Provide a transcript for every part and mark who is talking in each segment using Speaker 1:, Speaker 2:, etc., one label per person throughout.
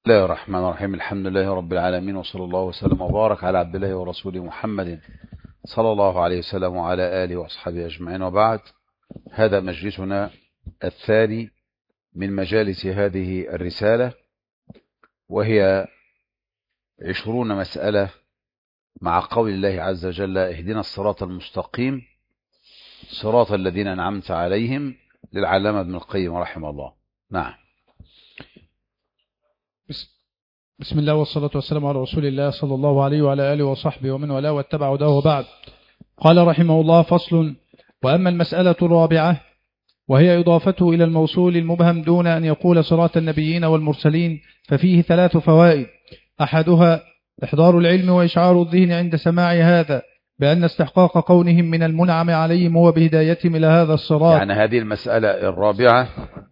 Speaker 1: بسم الله الرحمن الرحيم. الحمد لله رب العالمين، وصلى الله وسلم وبارك على عبد الله ورسوله محمد صلى الله عليه وسلم وعلى آله وأصحابه أجمعين، وبعد. هذا مجلسنا الثاني من مجالس هذه الرسالة، وهي 20 مسألة مع قول الله عز وجل: اهدنا الصراط المستقيم صراط الذين أنعمت عليهم، للعلامة ابن القيم رحمه الله. نعم.
Speaker 2: بسم الله والصلاة والسلام على رسول الله صلى الله عليه وعلى آله وصحبه ومن والاه واتبع هداه، وبعد. قال رحمه الله: فصل. وأما المسألة الرابعة وهي إضافته إلى الموصول المبهم دون أن يقول صراط النبيين والمرسلين، ففيه 3 فوائد. أحدها إحضار العلم وإشعار الذهن عند سماع هذا بأن استحقاق كونهم من المنعم عليهم هو بهدايتهم إلى هذا الصراط.
Speaker 1: يعني هذه المسألة الرابعة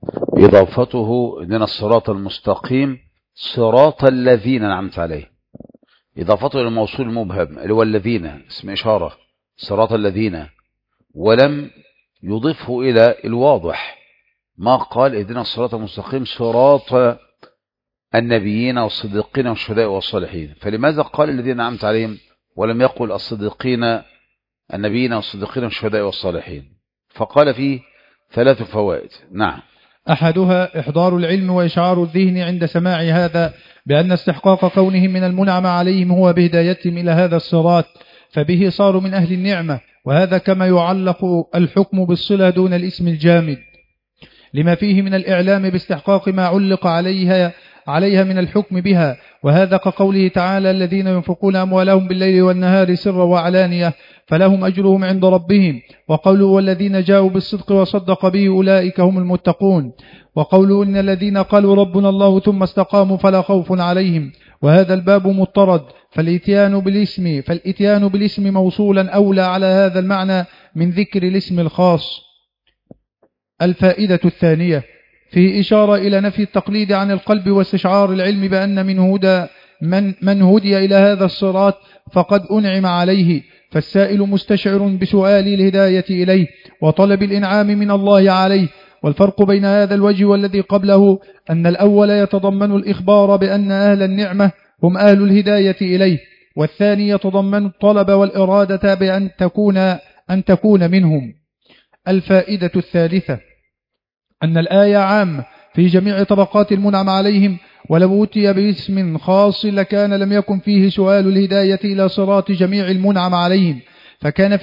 Speaker 1: إضافته من الصراط المستقيم صراط الذين أنعمت عليهم، إضافته إلى الموصول المبهم اللي هو الذين، اسم إشارة صراط الذين، ولم يضيفه إلى الواضح. ما قال اهدنا الصراط المستقيم صراط النبيين والصديقين والشهداء والصالحين، فلماذا قال الذين أنعمت عليهم ولم يقل الصديقين النبيين والصديقين والشهداء والصالحين؟ فقال فيه 3 فوائد. نعم.
Speaker 2: أحدها إحضار العلم وإشعار الذهن عند سماع هذا بأن استحقاق كونهم من المنعم عليهم هو بهدايتهم إلى هذا الصراط، فبه صاروا من أهل النعمة، وهذا كما يعلق الحكم بالصلة دون الاسم الجامد، لما فيه من الإعلام باستحقاق ما علق عليها من الحكم بها، وهذا كقوله تعالى: الذين ينفقون أموالهم بالليل والنهار سرا وعلانية فلهم أجرهم عند ربهم، وقوله: والذين جاءوا بالصدق وصدق به أولئك هم المتقون، وقوله: إن الذين قالوا ربنا الله ثم استقاموا فلا خوف عليهم. وهذا الباب مضطرد، فالإتيان بالاسم موصولا أولى على هذا المعنى من ذكر الاسم الخاص. الفائدة الثانية فيه إشارة إلى نفي التقليد عن القلب واستشعار العلم بأن من هدي إلى هذا الصراط فقد أنعم عليه، فالسائل مستشعر بسؤال الهداية إليه وطلب الإنعام من الله عليه. والفرق بين هذا الوجه والذي قبله أن الأول يتضمن الإخبار بأن أهل النعمة هم أهل الهداية إليه، والثاني يتضمن الطلب والإرادة بأن تكون منهم. الفائدة الثالثة أن الآية عامة في جميع طبقات المنعم عليهم، ولو أتي باسم خاص لكان لم يكن فيه سؤال الهداية إلى صراط جميع المنعم عليهم، فكان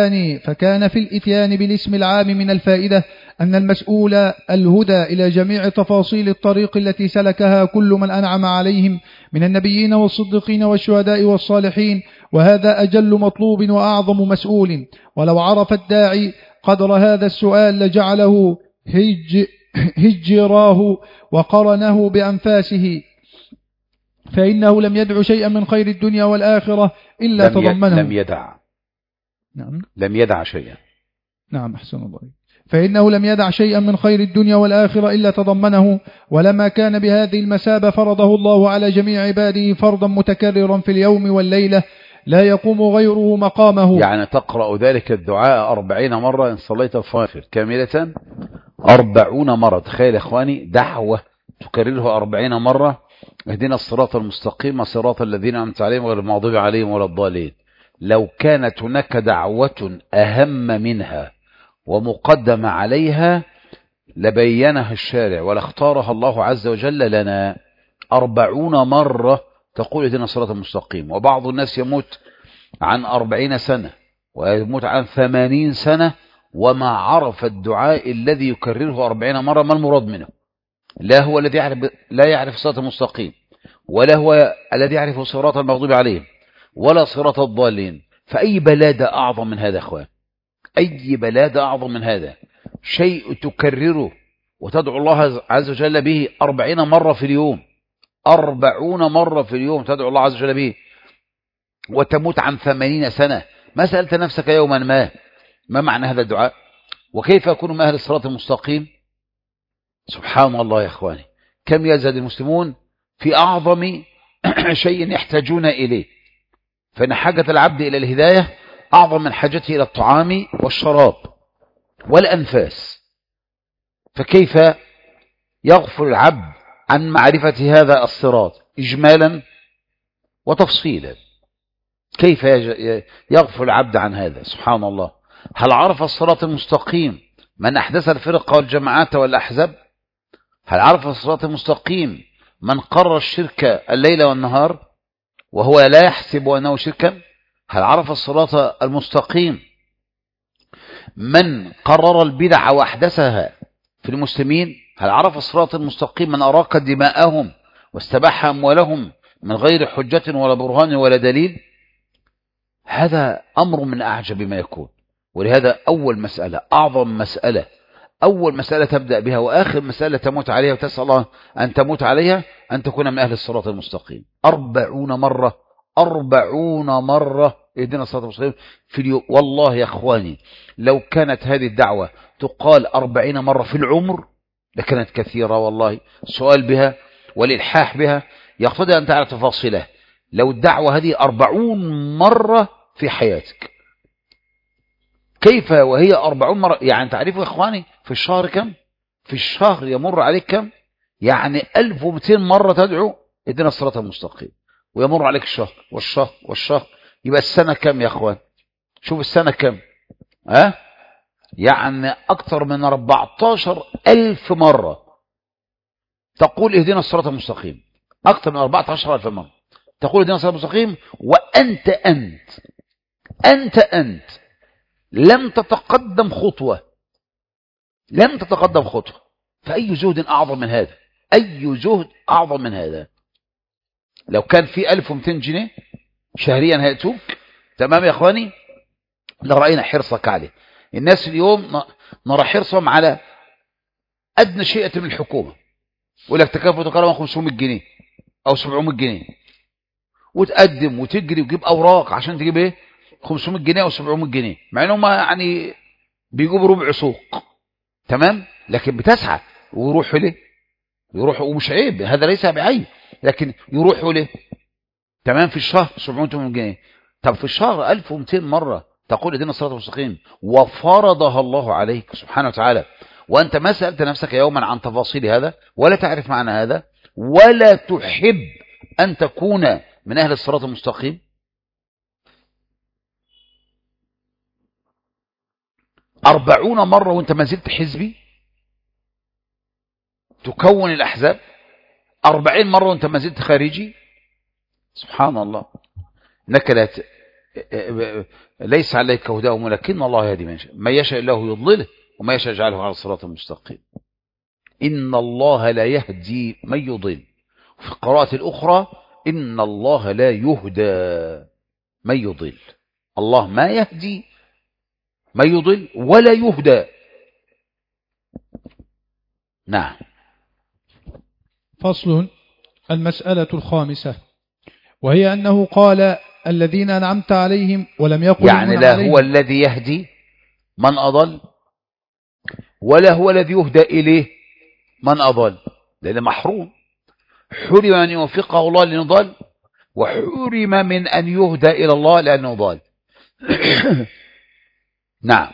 Speaker 2: في الإتيان بالاسم العام من الفائدة أن المسؤول الهدى إلى جميع تفاصيل الطريق التي سلكها كل من أنعم عليهم من النبيين والصديقين والشهداء والصالحين، وهذا أجل مطلوب وأعظم مسؤول. ولو عرف الداعي قدر هذا السؤال لجعله هجراه وقرنه بأنفاسه، فإنه لم يدع شيئا من خير الدنيا والآخرة إلا تضمنه.
Speaker 1: لم يدع شيئا.
Speaker 2: نعم، أحسن الله. فإنه لم يدع شيئا من خير الدنيا والآخرة إلا تضمنه، ولما كان بهذه المثابة فرضه الله على جميع عباده فرضا متكررا في اليوم والليلة لا يقوم غيره مقامه.
Speaker 1: يعني تقرأ ذلك الدعاء 40 مرة إن صليت الفجر كاملة، 40 مرة. تخيل يا إخواني، دعوة تكررها 40 مرة: اهدنا الصراط المستقيم صراط الذين أنعمت عليهم غير المغضوب عليهم ولا الضالين. لو كانت هناك دعوة أهم منها ومقدمة عليها لبينها الشارع ولاختارها الله عز وجل لنا. 40 مرة تقول اهدنا الصراط المستقيم. وبعض الناس يموت عن 40 سنة ويموت عن 80 سنة وما عرف الدعاء الذي يكرره 40 مرة ما المراد منه. لا هو الذي لا يعرف الصراط المستقيم، ولا هو الذي يعرف صراط المغضوب عليهم، ولا صراط الضالين. فأي بلادة أعظم من هذا أخوان؟ أي بلادة أعظم من هذا؟ شيء تكرره وتدعو الله عز وجل به 40 مرة في اليوم، 40 مرة في اليوم تدعو الله عز وجل به، وتموت عن 80 سنة. ما سألت نفسك يوما ما معنى هذا الدعاء؟ وكيف يكون من أهل الصراط المستقيم؟ سبحان الله يا إخواني، كم يزهد المسلمون في أعظم شيء يحتاجون إليه. فإن حاجة العبد إلى الهداية أعظم من حاجته إلى الطعام والشراب والأنفاس. فكيف يغفل العبد عن معرفة هذا الصراط إجمالا وتفصيلا. كيف يغفل العبد عن هذا؟ سبحان الله. هل عرف الصراط المستقيم من أحدث الفرق والجماعات والأحزاب؟ هل عرف الصراط المستقيم من قرر الشرك الليل والنهار وهو لا يحسب أنه شركا؟ هل عرف الصراط المستقيم من قرر البدع وأحدثها في المسلمين؟ هل عرف الصراط المستقيم من أراق دماءهم واستباح أموالهم من غير حجة ولا برهان ولا دليل؟ هذا أمر من أعجب ما يكون. ولهذا أول مسألة، أعظم مسألة، أول مسألة تبدأ بها وآخر مسألة تموت عليها وتسأل الله أن تموت عليها أن تكون من أهل الصراط المستقيم. 40 مرة، 40 مرة اهدنا الصراط المستقيم في اليوم. والله يا أخواني لو كانت هذه الدعوة تقال 40 مرة في العمر لكانت كثيرة والله. السؤال بها والإلحاح بها يقتضي أن تعرف تفاصيله. لو الدعوة هذه 40 مرة في حياتك، كيف وهي 40 مرة؟ يعني تعرفوا يا إخواني في الشهر كم؟ في الشهر يمر عليك كم؟ يعني 1200 مرة تدعو اهدنا الصراط المستقيم، ويمر عليك الشهر والشهر والشهر. يبقى السنة كم يا إخوان؟ شوف السنة كم؟ يعني أكثر من 14,000 مرة تقول اهدنا الصراط المستقيم. أكثر من 14,000 مرة تقول اهدنا الصراط المستقيم، وأنت لم تتقدم خطوة، لم تتقدم خطوة. فأي جهد أعظم من هذا؟ أي جهد أعظم من هذا؟ لو كان في 1200 جنيه شهريا هيأتوك، تمام يا أخواني، لرأينا حرصك عليه. الناس اليوم نرى حرصهم على أدنى شيء من الحكومة، يقول لك تكافؤ وتكرم 500 جنيه أو 700 جنيه، وتقدم وتجري وتجيب أوراق عشان تجيب إيه 500 جنيه أو 700 جنيه، مع إنهم يعني بيجيبوا ربع سوق، تمام، لكن بتسعى ويروحوا ليه؟ يروحوا، ومش عيب، هذا ليس بعيب، لكن يروحوا ليه؟ تمام. في الشهر 700 جنيه. طب في الشهر 1200 مرة تقول اهدنا الصراط المستقيم وفرضها الله عليك سبحانه وتعالى، وأنت ما سألت نفسك يوما عن تفاصيل هذا ولا تعرف معنى هذا ولا تحب أن تكون من أهل الصراط المستقيم. 40 مرة وأنت ما زلت حزبي تكون الأحزاب، 40 مرة وأنت ما زلت خارجي. سبحان الله. إنك ليس عليك هداهم ولكن الله يهدي من يشاء، ما يشاء الله يضلله وما يشاء يجعله على الصراط المستقيم. إن الله لا يهدي من يضل. في القراءة الأخرى إن الله لا يهدى من يضل. الله ما يهدي من يضل ولا يهدى. نعم.
Speaker 2: فصل. المسألة الخامسة، وهي أنه قال الذين أنعمت عليهم ولم يقل
Speaker 1: يعني لا هو الذي يهدي من أضل ولا هو الذي يهدى إليه من أضل، لأنه محروم، حرم أن يوفقه الله لنضل وحرم من أن يهدى إلى الله لأنه ضال. نعم.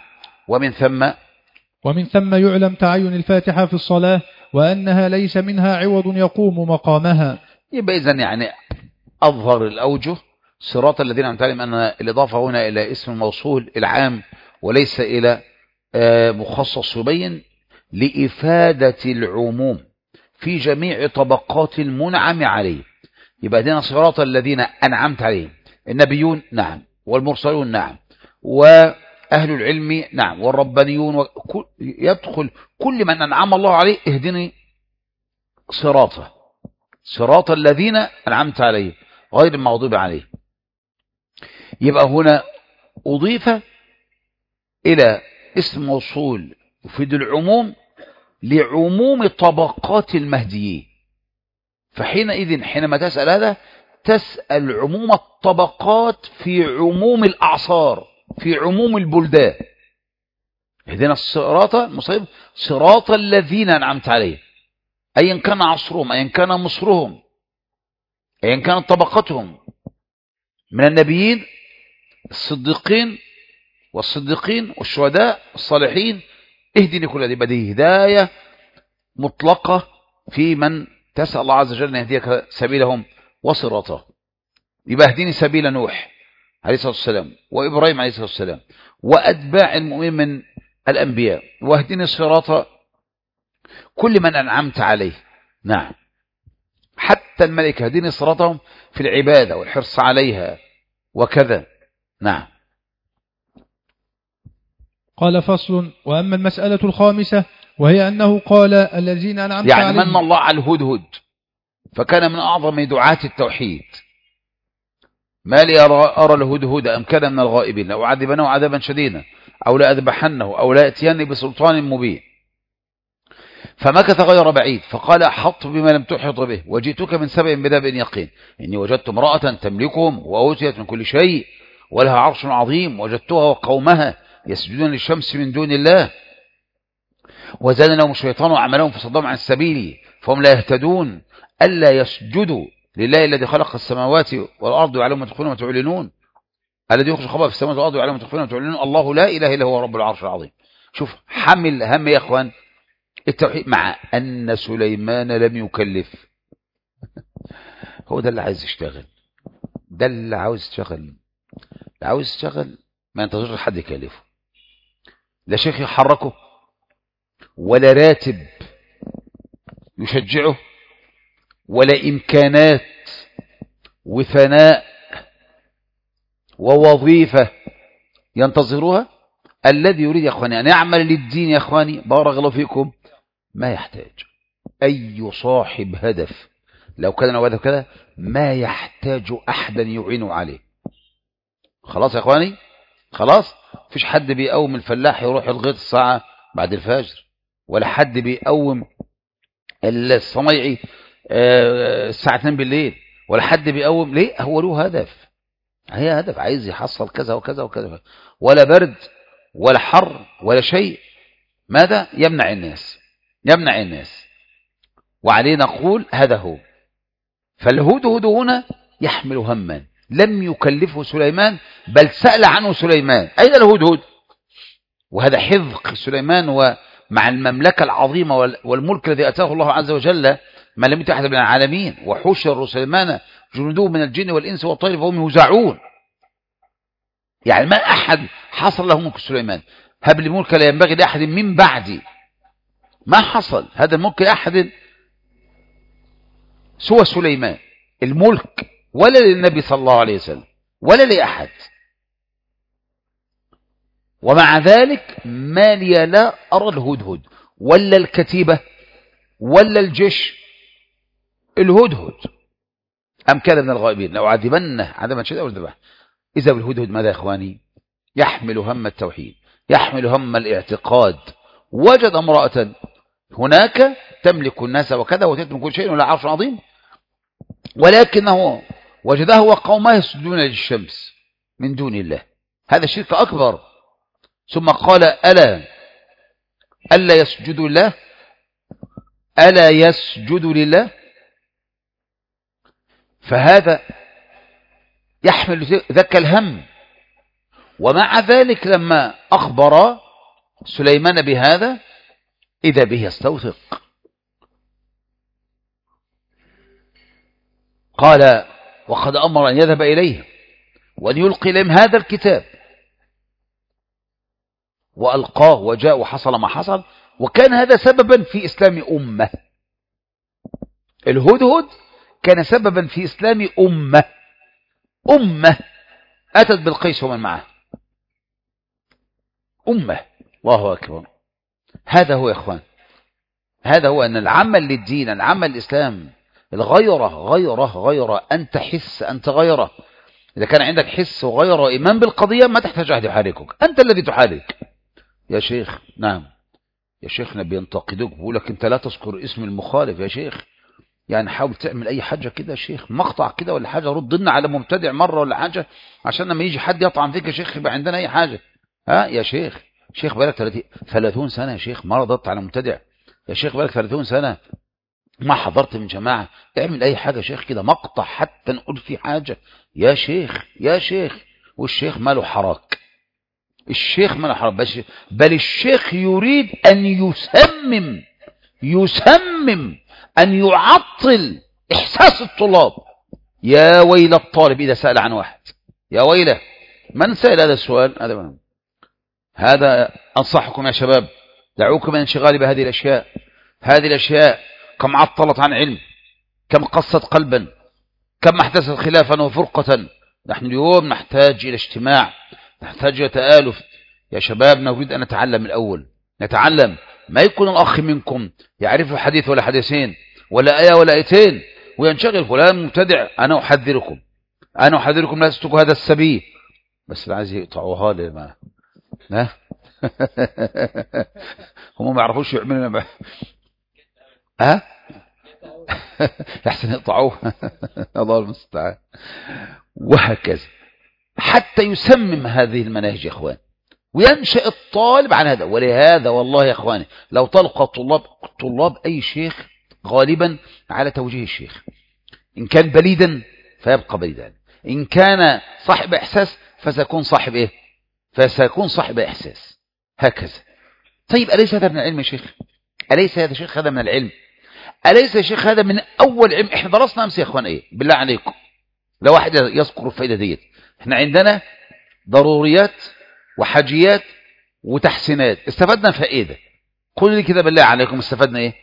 Speaker 1: ومن ثم
Speaker 2: يعلم تعين الفاتحة في الصلاة وأنها ليس منها عوض يقوم مقامها.
Speaker 1: يبقى إذن يعني أظهر الأوجه صراط الذين أنعمت عليهم، أن الإضافة هنا إلى اسم الموصول العام وليس إلى مخصص، يبين لإفادة العموم في جميع طبقات المنعم عليه. يبقى هنا صراط الذين أنعمت عليهم، النبيون نعم، والمرسلون نعم، وأهل العلم نعم، والربانيون، يدخل كل من أنعم الله عليه اهدني صراطه، صراط الذين أنعمت عليهم غير المغضوب عليه. يبقى هنا أضيف إلى اسم موصول يفيد العموم لعموم طبقات المهديين. فحينئذ حينما تسأل هذا تسأل عموم الطبقات في عموم الأعصار، في عموم البلدان. اهدنا الصراط المستقيم صراط الذين أنعمت عليهم، أيا كان عصرهم، أيا كان مصرهم، أيا كانت طبقتهم من النبيين الصديقين والشهداء الصالحين، اهدني كل هذه. بدي هداية مطلقة في من تسأل الله عز وجل أن يهديك سبيلهم وصراطه. يبقى اهديني سبيل نوح عليه الصلاة والسلام وإبراهيم عليه الصلاة والسلام وأتباع المؤمنين من الأنبياء، واهدني صراط كل من أنعمت عليه. نعم، حتى الملائكة اهدني صراطهم في العبادة والحرص عليها وكذا. نعم.
Speaker 2: قال فصل: وأما المسألة الخامسة وهي أنه قال الذين أنعمت
Speaker 1: يعني
Speaker 2: عليهم،
Speaker 1: من الله على الهدهد فكان من أعظم دعاة التوحيد. ما لي أرى الهدهد أم كان من الغائبين لو عذبنه عذابا شديدا أو لا أذبحنه أو لا أتيني بسلطان مبين. فمكث غير بعيد فقال أحط بما لم تحط به وجئتك من سبأ بنبأ يقين إني وجدت امرأة تملكهم وأوتيت من كل شيء ولها عرش عظيم وجدتها وقومها يسجدون للشمس من دون الله وزاد لهم الشيطان وعملهم فصدهم عن السبيل فهم لا يهتدون ألا يسجدوا لله الذي خلق السماوات والأرض ويعلم ما تخفون وتعلنون الذي يخرج الخبأ في السماوات والأرض ويعلم ما تخفون وتعلنون الله لا إله إلا هو رب العرش العظيم. شوف حمل هم يا إخوان التوحيد مع أن سليمان لم يكلف. هو ده اللي عايز يشتغل، ده اللي عاوز يشتغل، اللي عاوز يشتغل ما ينتظرش حد يكلفه، لا شيخ يحركه ولا راتب يشجعه ولا إمكانات وثناء ووظيفة ينتظرها. الذي يريد يا أخواني أن يعمل للدين يا أخواني بارك الله فيكم ما يحتاج أي صاحب هدف، لو كان له هدف كذا ما يحتاج أحدا يعينه عليه. خلاص يا أخواني، خلاص فيش حد بيقوم الفلاح يروح الغيط الساعة بعد الفجر، ولا حد بيقوم الصنايعي الساعة 2 بالليل، ولا حد بيقوم. ليه؟ هو له هدف، هي هدف عايز يحصل كذا وكذا وكذا، ولا برد ولا حر ولا شيء. ماذا؟ يمنع الناس، يمنع الناس. وعليه نقول هذا هو. فالهدهد هنا يحمل هما لم يكلفه سليمان بل سأل عنه سليمان أين الهدهد؟ وهذا حذق سليمان ومع المملكة العظيمة والملك الذي أتاه الله عز وجل ما لم يؤت أحد من العالمين. وحشر سليمان جنوده من الجن والإنس والطير فهم يوزعون. يعني ما أحد حصل له ملك سليمان. هب لي ملك لا ينبغي لأحد من بعدي. ما حصل هذا الملك لأحد سوى سليمان، الملك ولا للنبي صلى الله عليه وسلم ولا لأحد. ومع ذلك ما لي لا أرى الهدهد ولا الكتيبة ولا الجيش. الهدهد أم كان من الغائبين لو عذبنه عذابا شديدا أو ذبحه. إذا بالهدهد ماذا يا إخواني؟ يحمل هم التوحيد، يحمل هم الاعتقاد. وجد امرأة هناك تملك الناس وكذا وتأتي من كل شيء ولا عرش عظيم، ولكنه وجده وقومه يسجدون للشمس من دون الله. هذا شرك أكبر. ثم قال ألا يسجد الله، ألا يسجد لله. فهذا يحمل ذاك الهم. ومع ذلك لما أخبر سليمان بهذا إذا به يستوثق. قال وقد أمر أن يذهب إليه وأن يلقي لهم هذا الكتاب، وألقاه وجاء وحصل ما حصل. وكان هذا سببا في إسلام أمة. الهدهد كان سببا في إسلام أمة أتت بالقيس ومن معه. أمة. الله أكبر. هذا هو يا إخوان، هذا هو أن العمل للدين، العمل للإسلام، الغيرة أن تحس أن تغيره. إذا كان عندك حس وغيرة إيمان بالقضية ما تحتاج أحد يحركك، أنت الذي تحرك. يا شيخ نعم يا شيخنا بينتقدوك بيقول لك أنت لا تذكر اسم المخالف. يا شيخ يعني حاول تعمل أي حاجة كده يا شيخ، مقطع كده ولا حاجة، رد لنا على مبتدع مرة ولا حاجة عشان لما يجي حد يطعن فيك يا شيخ يبقى عندنا أي حاجة. ها يا شيخ بقالك 30 سنة يا شيخ ما رددت على مبتدع. يا شيخ بقالك 30 سنة ما حضرت من جماعة. اعمل أي حاجة يا شيخ كده، مقطع حتى نقول في حاجة. يا شيخ والشيخ ماله حراك، الشيخ ماله حراك، بل الشيخ يريد أن يسمم أن يعطل إحساس الطلاب. يا ويل الطالب إذا سأل عن واحد، يا ويله من سأل هذا السؤال. هذا أنصحكم يا شباب، دعوكم من انشغال بهذه الأشياء. هذه الأشياء كم عطلت عن علم، كم قصت قلبا، كم احدثت خلافا وفرقة. نحن اليوم نحتاج إلى اجتماع، نحتاج إلى تآلف يا شباب. نريد أن نتعلم الأول، نتعلم. ما يكون الأخ منكم يعرف حديث ولا حديثين ولا آية ولا آيتين وينشغل فلان مبتدع. أنا أحذركم لا تسلكوا هذا السبيل. بس اللي عايز يقطعوها لي ما هم ما يعرفوش يعملوا لحسن يقطعوه. الله المستعان. وهكذا حتى يسمم هذه المناهج يا اخوان، وينشأ الطالب عن هذا. ولهذا والله يا اخواني لو تلقى طلاب اي شيخ غالبا على توجيه الشيخ، ان كان بليدا فيبقى بليدا، ان كان صاحب احساس فسيكون صاحب ايه؟ فسيكون صاحب احساس. هكذا. طيب أليس هذا من العلم يا شيخ؟ أليس هذا شيخ هذا من العلم؟ أليس يا شيخ هذا من أول علم؟ إحنا درسنا أمس يا أخوان إيه؟ بالله عليكم لو واحد يذكر الفائدة ديت. إحنا عندنا ضروريات وحاجيات وتحسينات، استفدنا فائدة. قل لي كده بالله عليكم استفدنا إيه؟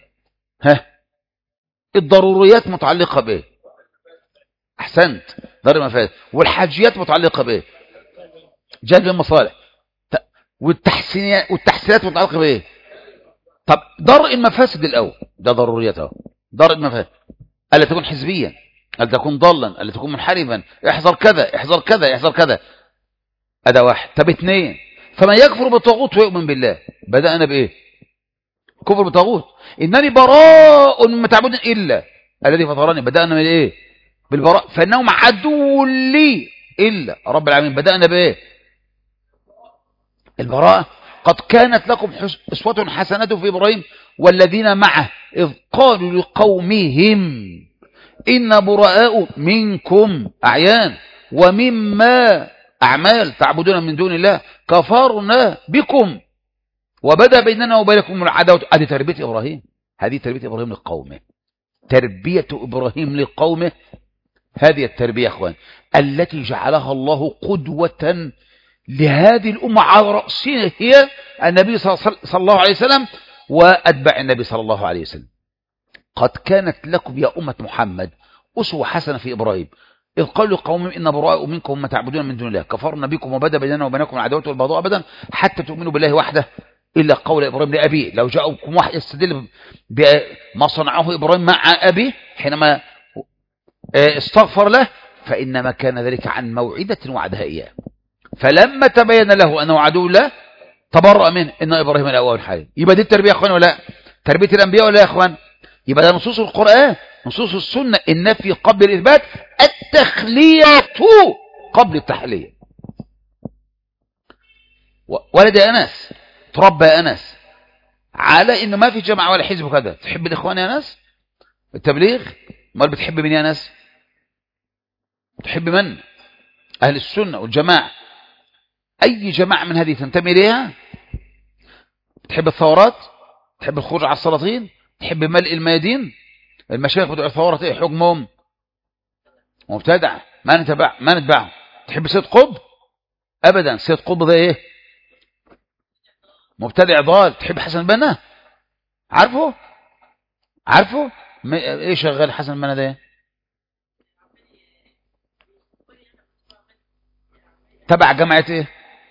Speaker 1: الضروريات متعلقة بإيه؟ أحسنت، ضرر مفاد. والحاجيات متعلقة بإيه؟ جلب المصالح. والتحسينات متعلقة بإيه؟ طب درء المفاسد الأول، ده ضروريات اهو. درء المفاسد، ألا تكون حزبيا، ألا تكون ضالا، ألا تكون منحرفا، احذر كذا احذر كذا احذر كذا. هذا واحد. طب اثنين، فمن يكفر بالطاغوت ويؤمن بالله. بدأنا بإيه؟ كفر بالطاغوت. إنني براء مما تعبدون إلا الذي فطرني. بدأنا من إيه؟ بالبراء. فإنهم عدو لي إلا رب العالمين. بدأنا بإيه؟ البراءة. قد كانت لكم أسوة حسنة في إبراهيم والذين معه إذ قالوا لقومهم إن براء منكم أعيان ومما أعمال تعبدون من دون الله كفرنا بكم وبدأ بيننا وبينكم العداوة. هذه تربية إبراهيم، هذه تربية إبراهيم لقومه، تربية إبراهيم لقومه. هذه التربية يا أخوان التي جعلها الله قدوة لهذه الأمة، على رأسها هي النبي صلى الله عليه وسلم وأتباع النبي صلى الله عليه وسلم. قد كانت لكم يا أمة محمد أسوة حسنة في إبراهيم إذ قالوا قوم إن براء منكم وما تعبدون من دون الله كفرنا بكم وبدأ بيننا وبينكم العداوة والبغضاء أبدا حتى تؤمنوا بالله وحده إلا قول إبراهيم لأبيه. لو جاءكم واحد يستدل بما صنعه إبراهيم مع أبيه حينما استغفر له فإنما كان ذلك عن موعدة وعدها إياه، فلما تبين له أنه عدو له تبرأ منه إن إبراهيم لأواه حليم. يبقى دي التربية يا أخوان ولا تربية الأنبياء ولا يا أخوان؟ يبقى ده نصوص القرآن، نصوص السنة، النفي قبل الإثبات، التخلية قبل التحلية. ولد يا أنس، تربى يا أنس على إنه ما في جماعة ولا حزب كذا. تحب الإخوان يا أنس؟ التبليغ؟ ما بتحب من يا أنس؟ تحب من؟ أهل السنة والجماعة. أي جماعة من هذه تنتمي إليها؟ تحب الثورات؟ تحب الخروج على السلاطين؟ تحب ملء الميادين؟ المشايخ بتوع الثورات ايه حكمهم؟ مبتدع، ما نتبعهم. تحب سيد قطب؟ ابدا. سيد قطب ده ايه؟ مبتدع ضال. تحب حسن البنا؟ عارفه ايه شغال حسن البنا ده؟ تبع جامعة ايه؟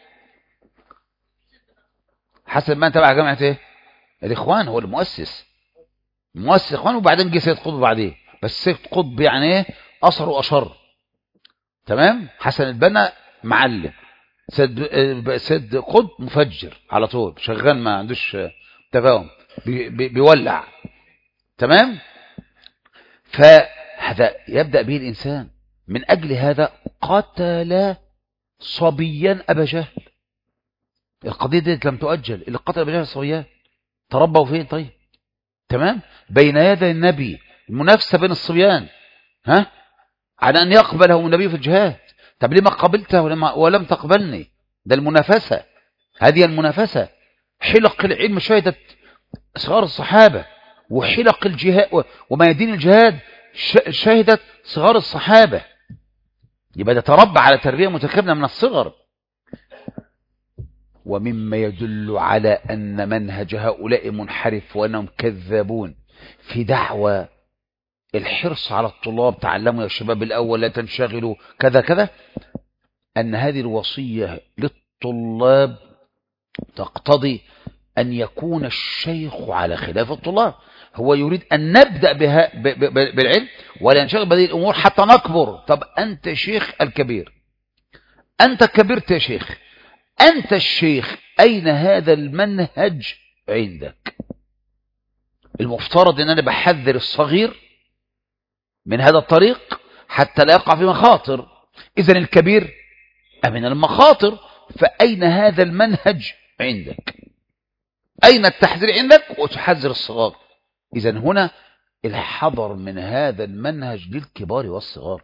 Speaker 1: حسن البنا تبع جامعة ايه؟ الاخوان. هو المؤسس اخوان. وبعدين جه سيد قطب بعديه. بس سيد قطب يعني ايه؟ اصر واشر. تمام. حسن البنا معلم، سيد قطب مفجر على طول، شغال ما عندوش تفاهم، بيولع. تمام. فهذا يبدأ به الإنسان. من أجل هذا قتل صبيا أبا جهل. القضية دي لم تؤجل. اللي قتل أبا جهل صبيان تربوا فين؟ طيب تمام. بين يدي النبي المنافسة بين الصبيان على أن يقبله النبي في الجهاد. طب لما قبلته ولم تقبلني؟ ده المنافسة، هذه المنافسة. حلق العلم شهدت صغار الصحابة وحلق الجهاد وميادين الجهاد شهدت صغار الصحابة، يبقى ده تربى على تربية متكاملة من الصغر. ومما يدل على أن منهج هؤلاء منحرف وأنهم كذابون في دعوة الحرص على الطلاب، تعلموا يا شباب الأول لا تنشغلوا كذا كذا، أن هذه الوصية للطلاب تقتضي أن يكون الشيخ على خلاف الطلاب. هو يريد أن نبدأ بالعلم ولا ننشغل بهذه الأمور حتى نكبر. طب أنت شيخ الكبير، أنت كبرت يا شيخ، أنت الشيخ، أين هذا المنهج عندك؟ المفترض أن أنا بحذر الصغير من هذا الطريق حتى لا يقع في مخاطر. إذن الكبير أمن المخاطر، فأين هذا المنهج عندك؟ أين التحذير عندك وتحذر الصغار؟ إذن هنا الحذر من هذا المنهج للكبار والصغار.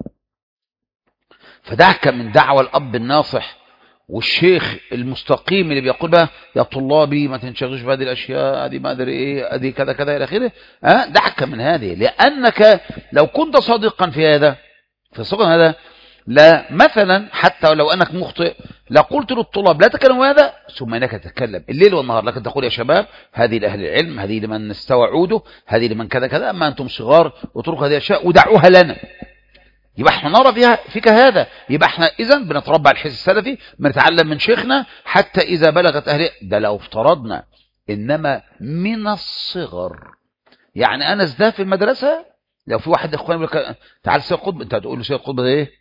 Speaker 1: فدعك من دعوة الأب الناصح والشيخ المستقيم اللي بيقول بقى يا طلابي ما تنشغلوش بهذه الأشياء، هذه ما أدري إيه، هذه كذا كذا إلى آخره. دعك من هذه، لأنك لو كنت صادقا في هذا، في صدق هذا، لا مثلا حتى لو أنك مخطئ لقلت للطلاب لا تكلموا هذا ثم إنك تتكلم الليل والنهار، لكن تقول يا شباب هذه لأهل العلم، هذه لمن استوى عوده، هذه لمن كذا كذا، أما أنتم صغار واتركوا هذه الأشياء ودعوها لنا. يبقى احنا نرى فيك هذا، يبقى احنا إذن بنتربى على الحس السلفي، بنتعلم من شيخنا حتى إذا بلغت أهل ده لو افترضنا. إنما من الصغر، يعني أنا ازداد في المدرسة لو في واحد إخواني يقول لك تعال سيد قطب، أنت هتقول له سيد قطب ده إيه؟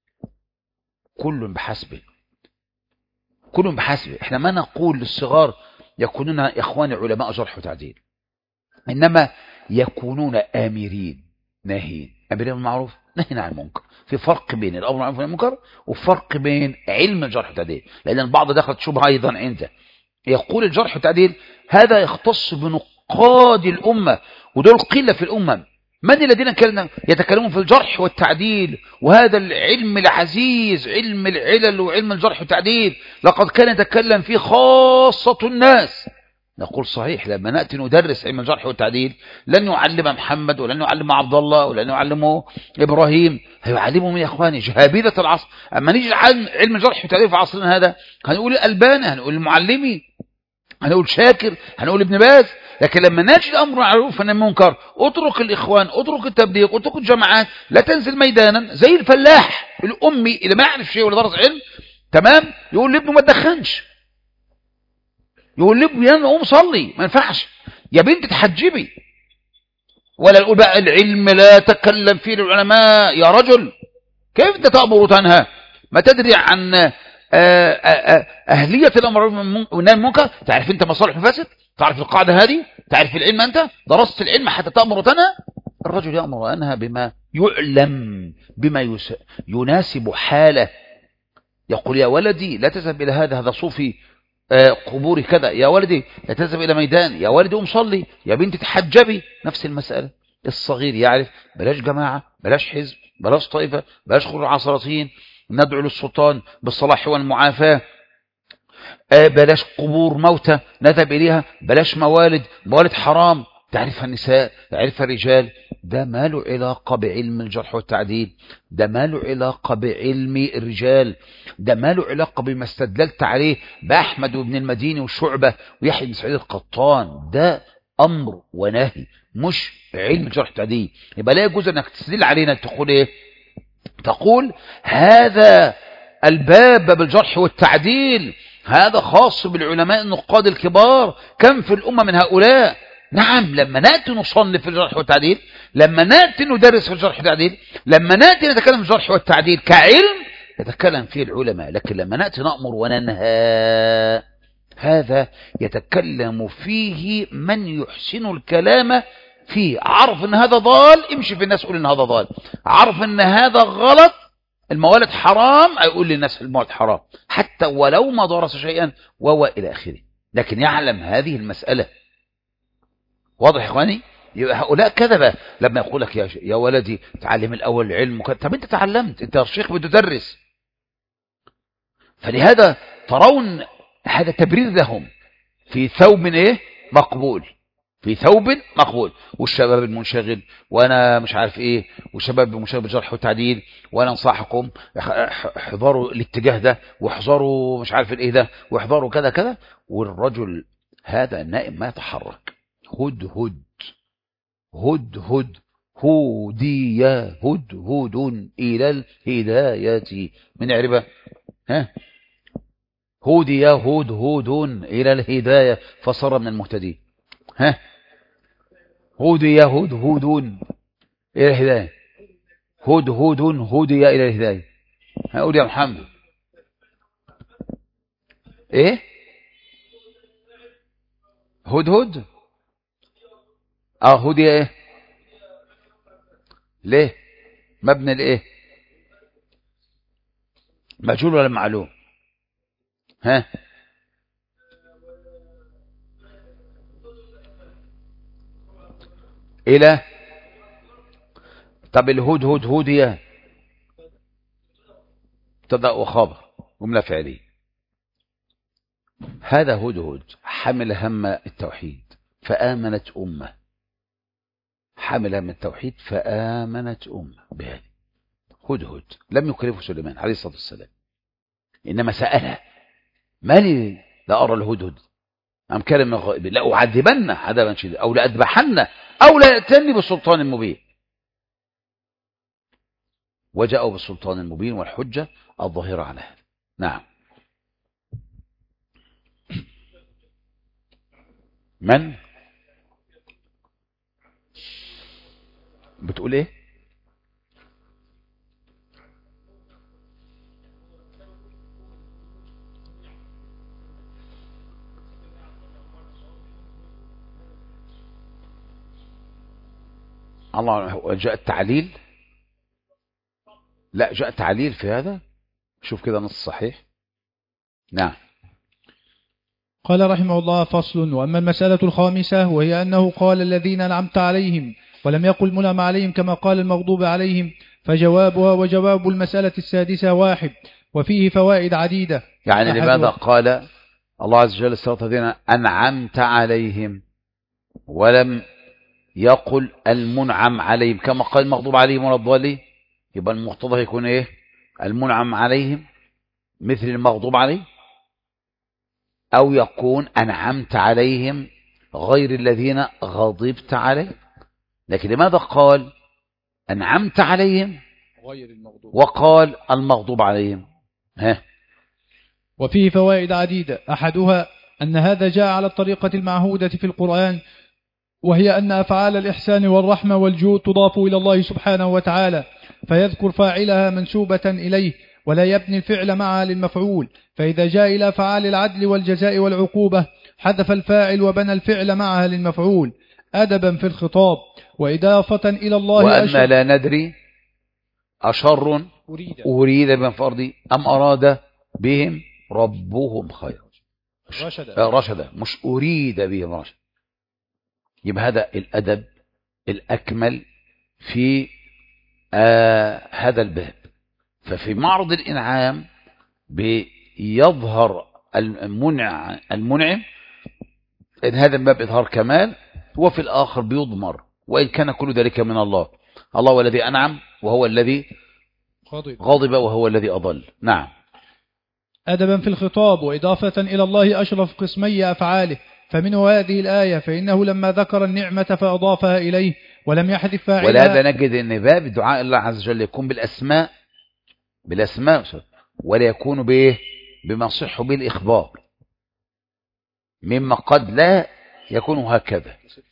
Speaker 1: كل بحسبه، كل بحسبه. احنا ما نقول للصغار يكونون إخواني علماء جرح وتعديل، إنما يكونون آمرين ناهين، آمرين بالمعروف نهينا عن المنكر. في فرق بين الأمر بالمعروف والنهي عن المنكر وفرق بين علم الجرح والتعديل، لأن البعض دخلت شبهة أيضا عنده، يقول الجرح والتعديل هذا يختص بنقاد الأمة ودول قلة في الأمة. من الذين يتكلمون في الجرح والتعديل؟ وهذا العلم العزيز، علم العلل وعلم الجرح والتعديل، لقد كان يتكلم فيه خاصة الناس. نقول صحيح، لما نأتي ندرس علم الجرح والتعديل لن يعلم محمد ولن يعلم عبد الله ولن يعلمه إبراهيم، هيعلمهم يا إخواني جهابذة العصر. أما نيجي علم الجرح والتعديل في عصرنا هذا هنقول الألباني، هنقول المعلمي، هنقول شاكر، هنقول ابن باز. لكن لما نجد أمر معروف عن المنكر اترك الإخوان، اترك التبليغ، اترك الجماعات، لا تنزل ميدانا زي الفلاح الأمي اللي ما يعرف شيء ولا درس علم، تمام، يقول لابنه ما تدخنش، يقول لابنه يا قوم صلي، ما ينفعش يا بنت تحجبي، ولا يقول بقى العلم لا تكلم فيه العلماء. يا رجل كيف انت تأمر وتنهى؟ ما تدري عن أهلية الأمر والنهي عن المنكر؟ تعرف أنت مصالح ومفاسد؟ تعرف القاعدة هذه؟ تعرف العلم؟ أنت درست العلم حتى تأمر وتنهى؟ الرجل يأمر وينهى بما يعلم، بما يناسب حاله. يقول يا ولدي لا تذهب إلى هذا صوفي قبوري كذا، يا ولدي لا تذهب إلى ميدان، يا ولدي قم صلي، يا بنتي تحجبي. نفس المسألة. الصغير يعرف بلاش جماعة، بلاش حزب، بلاش طائفة، بلاش خروج عصراتين، ندعو للسلطان بالصلاح والمعافاة، بلاش قبور موتى نذهب إليها، بلاش موالد حرام تعرفها النساء تعرفها الرجال. ده ما له علاقة بعلم الجرح والتعديل، ده ما له علاقة بعلم الرجال، ده ما له علاقة بما استدللت عليه بأحمد وابن المديني وشعبة ويحيى بن سعيد القطان. ده أمر ونهي مش علم الجرح والتعديل. يبقى لا يجوز أنك تستدل علينا تقول إيه؟ تقول هذا الباب بالجرح والتعديل هذا خاص بالعلماء النقاد الكبار، كم في الأمة من هؤلاء. نعم، لما نأتي نصنف في الجرح والتعديل، لما نأتي ندرس في الجرح والتعديل، لما نأتي نتكلم في الجرح والتعديل كعلم يتكلم فيه العلماء. لكن لما نأتي نأمر وننهى هذا يتكلم فيه من يحسن الكلام فيه. عرف ان هذا ضال امشي في الناس قول ان هذا ضال، عرف ان هذا غلط الموالد حرام اقول للناس الموالد حرام، حتى ولو ما درس شيئا الى اخره، لكن يعلم هذه المسألة. واضح يا اخواني؟ يبقى هؤلاء كذبة لما يقول لك يا ولدي تعلم الاول العلم طب انت تعلمت، انت شيخ بتدرس. فلهذا ترون هذا تبرير لهم في ثوب ايه مقبول. في ثوب مقبول. والشباب المنشغل وانا مش عارف ايه، والشباب المنشغل بالجرح والتعديل، وانا انصحكم احذروا الاتجاه ده، واحذروا مش عارف الايه ده، واحذروا كذا كذا. والرجل هذا النائم ما يتحرك. هدهد هدهد هودي هدهد إلى الهداية. من يعرفها؟ ها، هودي هدهد إلى الهداية فصار من المهتدين. ها، هودي هدهد إلى الهداية، هدهد هودي إلى الهداية. هقول يا محمد ايه؟ هدهد هودي ايه؟ ليه مبني لايه؟ مجهول ولا معلوم؟ ها، الى. طب الهدهد هودية تبدأ وخبر جملة فعلية. هذا هدهد حمل هم التوحيد فآمنت أمة، حمل هم التوحيد فآمنت أمة بهذه. هدهد لم يكلفه سليمان عليه الصلاة والسلام، إنما سألها مالي لا أرى الهدهد أم كان من الغائبين لأعذبن عذابا شديدا أو لأذبحن أو لا يأتني بسلطان مبين. وجاءوا بالسلطان المبين والحجة الظاهرة على هذا. نعم. من بتقول ايه؟ الله. جاء التعليل؟ لا، جاء تعليل في هذا. شوف كده نص صحيح. نعم.
Speaker 2: قال رحمه الله: فصل. وأما المسألة الخامسة وهي أنه قال الذين أنعمت عليهم ولم يقل منعم عليهم كما قال المغضوب عليهم، فجوابها وجواب المسألة السادسة واحد، وفيه فوائد عديدة.
Speaker 1: يعني لماذا قال الله عز وجل الصراط الذين أنعمت عليهم ولم يقل المنعم عليهم كما قال المغضوب عليهم ولا الضالين؟ يبقى المقتضى يكون ايه؟ المنعم عليهم مثل المغضوب عليه، أو يكون أنعمت عليهم غير الذين غضبت عليهم. لكن لماذا قال أنعمت عليهم وقال المغضوب عليهم؟ ها.
Speaker 2: وفيه فوائد عديدة. أحدها أن هذا جاء على الطريقة المعهودة في القرآن، وهي أن أفعال الإحسان والرحمة والجود تضاف إلى الله سبحانه وتعالى، فيذكر فاعلها منسوبة إليه ولا يبني الفعل معها للمفعول. فإذا جاء إلى أفعال العدل والجزاء والعقوبة حذف الفاعل وبنى الفعل معها للمفعول أدبا في الخطاب وإضافة إلى الله.
Speaker 1: وأن لا ندري أشر أريد بمن في أرضي أم أراد بهم ربهم خير رشدا، مش أريد بهم رشدا. يبقى هذا الأدب الأكمل في هذا الباب. ففي معرض الإنعام بيظهر المنعم إن هذا الباب إظهار كمال، وفي الآخر بيضمر وإن كان كل ذلك من الله. الله هو الذي أنعم وهو الذي غضب وهو الذي أضل. نعم.
Speaker 2: أدبا في الخطاب وإضافة إلى الله أشرف قسمي أفعاله، فمنه هذه الآية فإنه لما ذكر النعمة فأضافها إليه ولم يحذف فاعلها.
Speaker 1: ولهذا نجد أن باب دعاء الله عز وجل يكون بالأسماء ولا يكون بإيه؟ بما صح به الإخبار، مما قد لا يكون هكذا.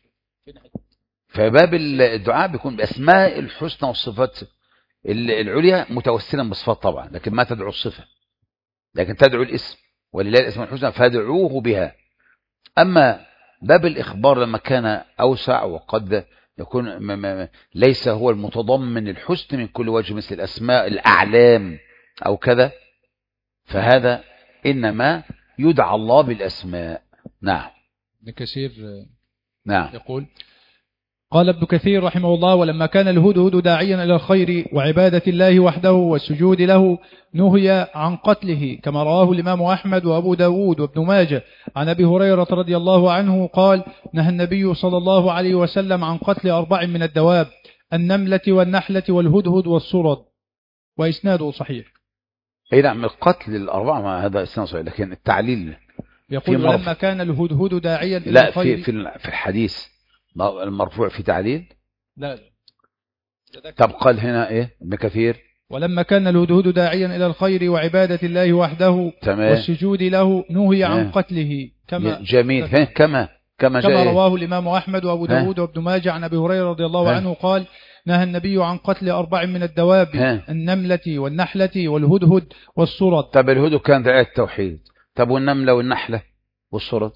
Speaker 1: فباب الدعاء بيكون بأسماء الحسنى والصفات العليا متوسلا بصفات طبعا، لكن ما تدعو الصفة، لكن تدعو الاسم، ولله الاسماء الحسنى فادعوه بها. أما باب الإخبار لما كان أوسع وقد يكون ليس هو المتضمن الحسن من كل وجه مثل الأسماء الأعلام أو كذا، فهذا إنما يدعى الله بالأسماء. نعم.
Speaker 2: ابن كثير
Speaker 1: نعم
Speaker 2: يقول: قال ابن كثير رحمه الله: ولما كان الهدهد داعيا إلى الخير وعبادة الله وحده والسجود له نهي عن قتله، كما رواه الإمام أحمد وأبو داود وابن ماجه عن أبي هريرة رضي الله عنه قال: نهى النبي صلى الله عليه وسلم عن قتل 4 من الدواب: النملة والنحلة والهدهد والصرد، وإسناده صحيح.
Speaker 1: اي نعم، القتل ال4 هذا إسناد صحيح، لكن التعليل
Speaker 2: يقول: لما كان الهدهد داعيا إلى
Speaker 1: لا
Speaker 2: الخير.
Speaker 1: في الحديث المرفوع في تعليل.
Speaker 2: لا.
Speaker 1: طب قال هنا ايه ابن كثير؟
Speaker 2: ولما كان الهدهد داعيا إلى الخير وعبادة الله وحده والسجود له نهي عن قتله، كما
Speaker 1: جميل. كما
Speaker 2: رواه الإمام أحمد وأبو داود وابن ماجه عن أبي هريرة رضي الله عنه قال: نهى النبي عن قتل 4 من الدواب: النملة والنحلة والهدهد والصرد.
Speaker 1: طب الهدهد كان داعية التوحيد، طب والنملة والنحلة والصرد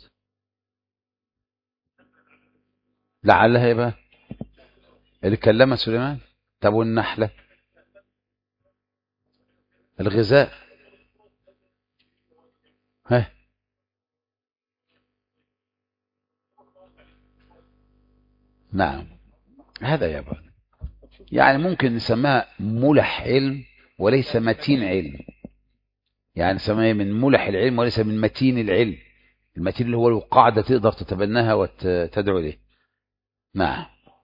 Speaker 1: لعلها يبقى اللي كلمها سليمان. طب والنحلة الغذاء. نعم، هذا يبقى يعني ممكن نسميها ملح علم وليس متين علم، يعني نسميها من ملح العلم وليس من متين العلم. المتين اللي هو القاعدة تقدر تتبناها وتدعو إليه. نعم.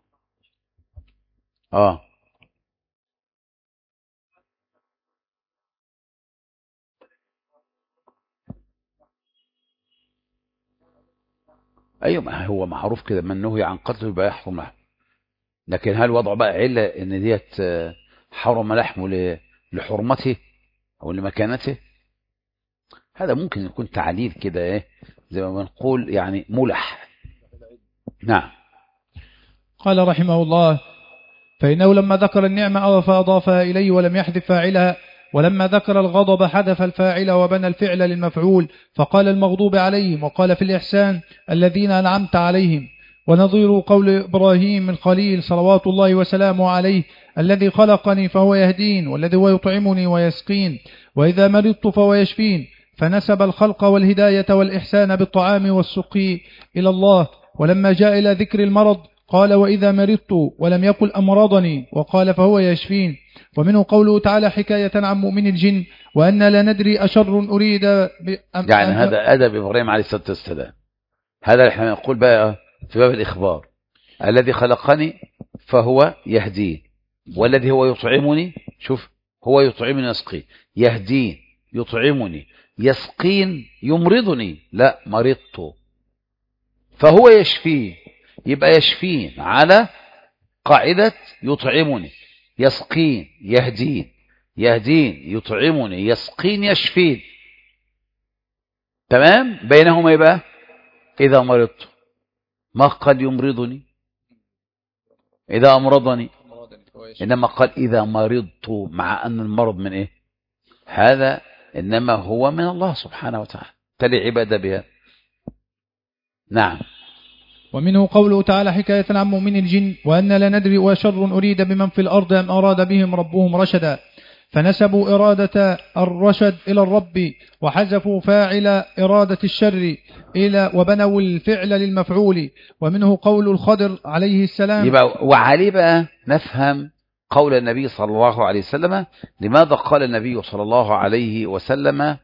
Speaker 1: ايوه، ما هو معروف كده، من نهي عن قتله يبقى يحرم لحمه. لكن هل وضع بقى عله ان ديت حرم لحمه لحرمته او لمكانته؟ هذا ممكن يكون تعليل كده، ايه زي ما بنقول يعني ملح. نعم.
Speaker 2: قال رحمه الله: فإنه لما ذكر النعمة فأضافها إليه ولم يحذف فاعلها، ولما ذكر الغضب حذف الفاعل وبنى الفعل للمفعول، فقال المغضوب عليهم، وقال في الإحسان الذين أنعمت عليهم. ونظير قول إبراهيم الخليل صلوات الله وسلامه عليه: الذي خلقني فهو يهدين، والذي هو يطعمني ويسقين، وإذا مرضت فهو يشفين. فنسب الخلق والهداية والإحسان بالطعام والسقي إلى الله. ولما جاء إلى ذكر المرض قال: وإذا مرضت، ولم يقل أمرضني، وقال فهو يشفين. ومنه قوله تعالى حكاية عن مؤمن الجن: وأن لا ندري أشر أريد
Speaker 1: يعني هذا أدب إبراهيم عليه الصلاة والسلام. هذا احنا نقول بقى في باب الإخبار: الذي خلقني فهو يهدين، والذي هو يطعمني، شوف، هو يطعمني يسقين، يهدين يطعمني يسقين يمرضني، لا مرضت، فهو يشفين. يبقى يشفين على قاعدة يطعمني يسقين يهدين، يهدين يطعمني يسقين يشفين. تمام؟ بينهما يبقى إذا مرضت، ما قال يمرضني إذا أمرضني، إنما قال إذا مرضت، مع أن المرض من إيه؟ هذا إنما هو من الله سبحانه وتعالى، تلي عبادة بها. نعم.
Speaker 2: ومنه قوله تعالى حكاية عن مؤمن الجن: وأن لا ندري وشر أريد بمن في الأرض أم أراد بهم ربهم رشدا. فنسبوا إرادة الرشد إلى الرب، وحذفوا فاعل إرادة الشر وبنوا الفعل للمفعول. ومنه قول الخضر عليه السلام.
Speaker 1: يبقى وعليه بقى نفهم قول النبي صلى الله عليه وسلم. لماذا قال النبي صلى الله عليه وسلم: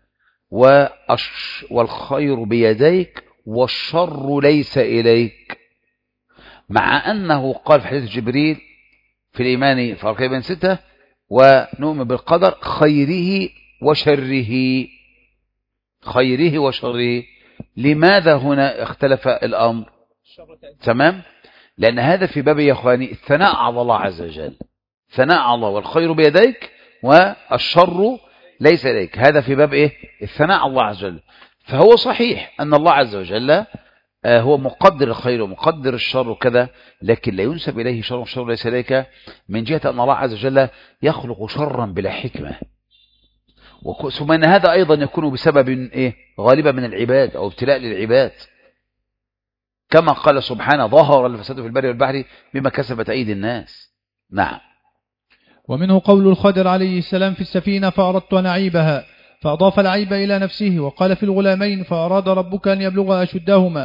Speaker 1: والخير بيديك والشر ليس إليك، مع أنه قال في حديث جبريل في الإيمان في أركان 6: ونؤمن بالقدر خيره وشره، خيره وشره. لماذا هنا اختلف الأمر؟ تمام؟ لأن هذا في باب يا أخواني الثناء على الله عز وجل، ثناء على الله، والخير بيديك والشر ليس إليك، هذا في باب إيه؟ الثناء على الله عز وجل. فهو صحيح أن الله عز وجل هو مقدر الخير ومقدر الشر وكذا، لكن لا ينسب إليه شر والشر ليس إليك، من جهة أن الله عز وجل يخلق شرا بلا حكمة. ثم أن هذا أيضا يكون بسبب إيه؟ غالبا من العباد أو ابتلاء للعباد، كما قال سبحانه: ظهر الفساد في البر والبحر بما كسبت أيدي الناس. نعم.
Speaker 2: ومنه قول الخضر عليه السلام في السفينة: فأردت أن أعيبها، فأضاف العيب إلى نفسه. وقال في الغلامين: فأراد ربك أن يبلغ أشدهما.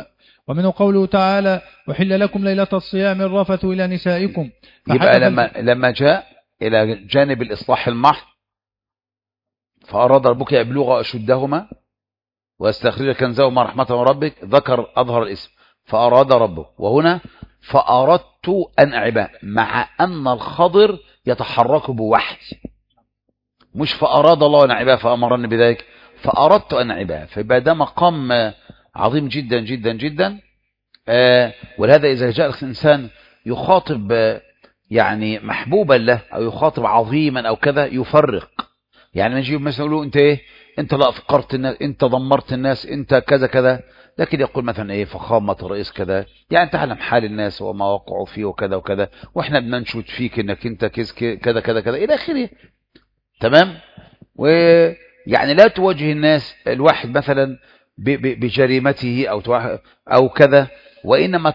Speaker 2: ومنه قوله تعالى أحل لكم ليلة الصيام الرفث إلى نسائكم.
Speaker 1: يبقى لما جاء إلى جانب الإصلاح المحض فأراد ربك يبلغ أشدهما ويستخرج كنزهما رحمة من ربك، ذكر أظهر الاسم فأراد ربك، وهنا فأردت أن أعبا، مع أن الخضر يتحرك بوحي، مش فأراد الله أن أعبا فأمرني بذلك، فأردت أن أعبا. فيبقى ده مقام عظيم جدا جدا جدا. ولهذا إذا جاء الإنسان يخاطب يعني محبوبا له أو يخاطب عظيما أو كذا يفرق. يعني نجيب مثلا يقولوا أنت إيه، أنت لا أفقرت الناس، أنت دمرت الناس، أنت كذا كذا، لكن يقول مثلا إيه فخامة الرئيس كذا، يعني تعلم حال الناس وما وقعوا فيه وكذا وكذا، وإحنا بننشد فيك إنك أنت كذا كذا كذا إلى آخره. تمام. ويعني لا تواجه الناس الواحد مثلا بجريمته أو كذا، وإنما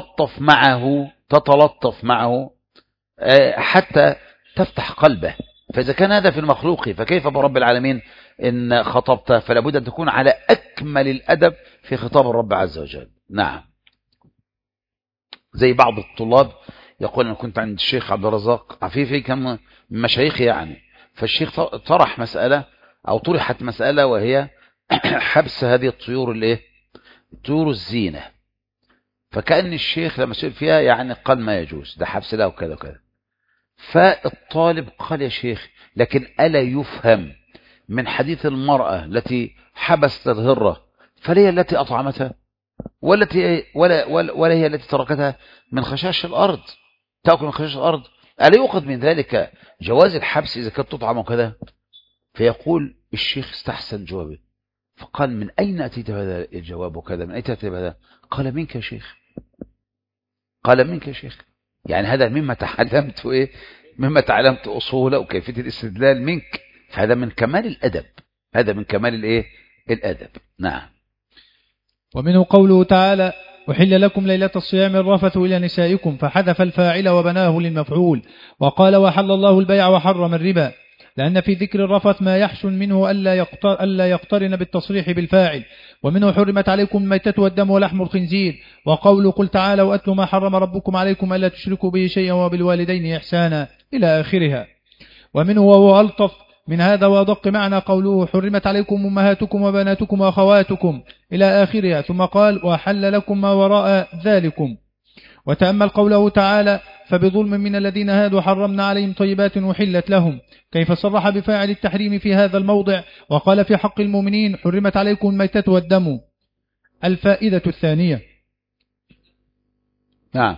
Speaker 1: تتلطف معه حتى تفتح قلبه. فإذا كان هذا في المخلوق فكيف برب العالمين إن خطبته؟ فلا بد أن تكون على أكمل الأدب في خطاب الرب عز وجل. نعم. زي بعض الطلاب يقول أنا كنت عند الشيخ عبد الرزاق عفيفي، كان من مشايخي يعني، فالشيخ طرح مسألة أو طرحت مسألة وهي حبس هذه الطيور الايه، طيور الزينة. فكأن الشيخ لما سئل فيها يعني قال ما يجوز، ده حبس لها وكذا وكذا. فالطالب قال يا شيخ لكن ألا يفهم من حديث المرأة التي حبست الهرة فلهي التي أطعمتها ولا هي التي تركتها من خشاش الأرض تأكل من خشاش الأرض، ألا يؤخذ من ذلك جواز الحبس إذا كانت تطعم وكذا؟ فيقول الشيخ استحسن جوابه فقال من أين أتيت بهذا الجواب وكذا، من أين أتيت بهذا؟ قال منك يا شيخ، قال منك يا شيخ، يعني هذا مما تعلمت إيه، مما تعلمت أصوله وكيفية الاستدلال منك. فهذا من كمال الأدب، هذا من كمال الإيه، الأدب. نعم.
Speaker 2: ومنه قوله تعالى أحل لكم ليلة الصيام الرفث إلى نسائكم، فحذف الفاعل وبناه للمفعول، وقال وحل الله البيع وحرم الربا، لأن في ذكر الرفث ما يحسن منه ألا يقترن بالتصريح بالفاعل. ومنه حرمت عليكم الميتة والدم ولحم الخنزير، وقول قل تعالى وأتلوا ما حرم ربكم عليكم ألا تشركوا به شيئا وبالوالدين إحسانا إلى آخرها. ومنه وهو ألطف من هذا وأدق معنى قوله حرمت عليكم أمهاتكم وبناتكم وأخواتكم إلى آخرها، ثم قال وحل لكم ما وراء ذلكم. وتأمل قوله تعالى فبظلم من الذين هادوا حرمنا عليهم طيبات وحلت لهم، كيف صرح بفاعل التحريم في هذا الموضع وقال في حق المؤمنين حرمت عليكم الميتة والدم. الفائدة الثانية.
Speaker 1: نعم.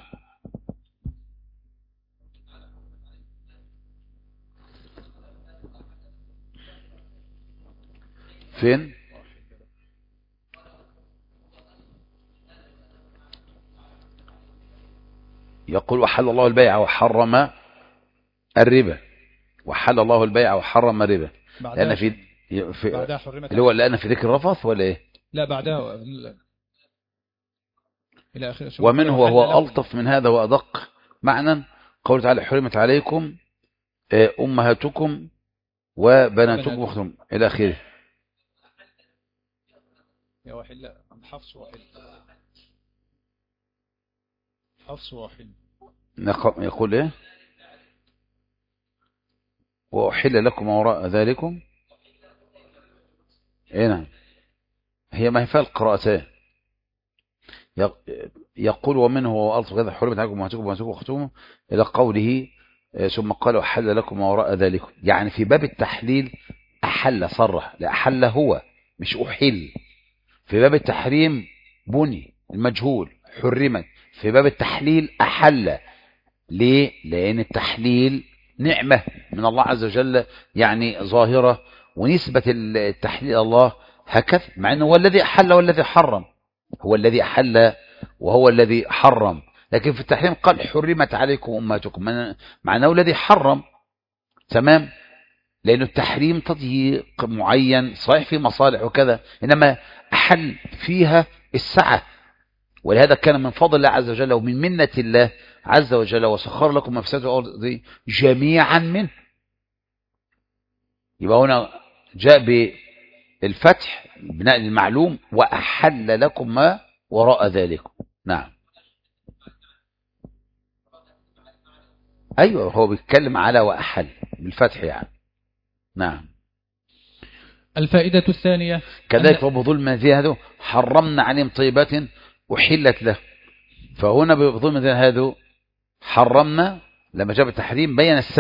Speaker 1: فين؟ يقول وحل الله البيع وحرم الربا، وحل الله البيع وحرم الربا، لأن في اللي هو لأن في ذكر الرفث ولا إيه؟
Speaker 2: لا بعدها إلى آخر.
Speaker 1: ومنه وهو ألطف من هذا وأدق معنى قول تعالى حرمت عليكم أمهاتكم وبناتكم واختكم إلى آخره.
Speaker 2: يا وحل حفص وحل حفص وحل
Speaker 1: يقول إيه وأحل لكم وراء ذلكم. إيه نعم، هي ما هي فيها القراءتين. يقول ومنه وألطف كذا حرمت عليكم أمهاتكم وبناتكم واختكم إلى قوله ثم قال أحل لكم وراء ذلكم، يعني في باب التحليل أحل صرح، لا أحل هو مش أحل. في باب التحريم بني المجهول حرمت، في باب التحليل أحل. ليه؟ لأن التحليل نعمة من الله عز وجل يعني ظاهرة، ونسبة التحليل الله هكذا، مع أنه هو الذي أحل والذي حرم، هو الذي أحل وهو الذي حرم. لكن في التحريم قال حرمت عليكم أمهاتكم، مع أنه الذي حرم. تمام. لأن التحريم تضييق معين صحيح في مصالح وكذا، إنما أحل فيها السعة. ولهذا كان من فضل الله عز وجل ومن منة الله عز وجل وسخر لكم ما في السماوات والأرض جميعا منه. يبقى هنا جاء بالفتح بناء المعلوم وأحل لكم ما وراء ذلك. نعم. أيوة، هو بيتكلم على وأحل بالفتح يعني. نعم.
Speaker 2: الفائدة الثانية
Speaker 1: كذلك بظلم هذا حرمنا عليهم طيبات أحلت له، فهنا بظلم هذا حرمنا، لما جاء التحريم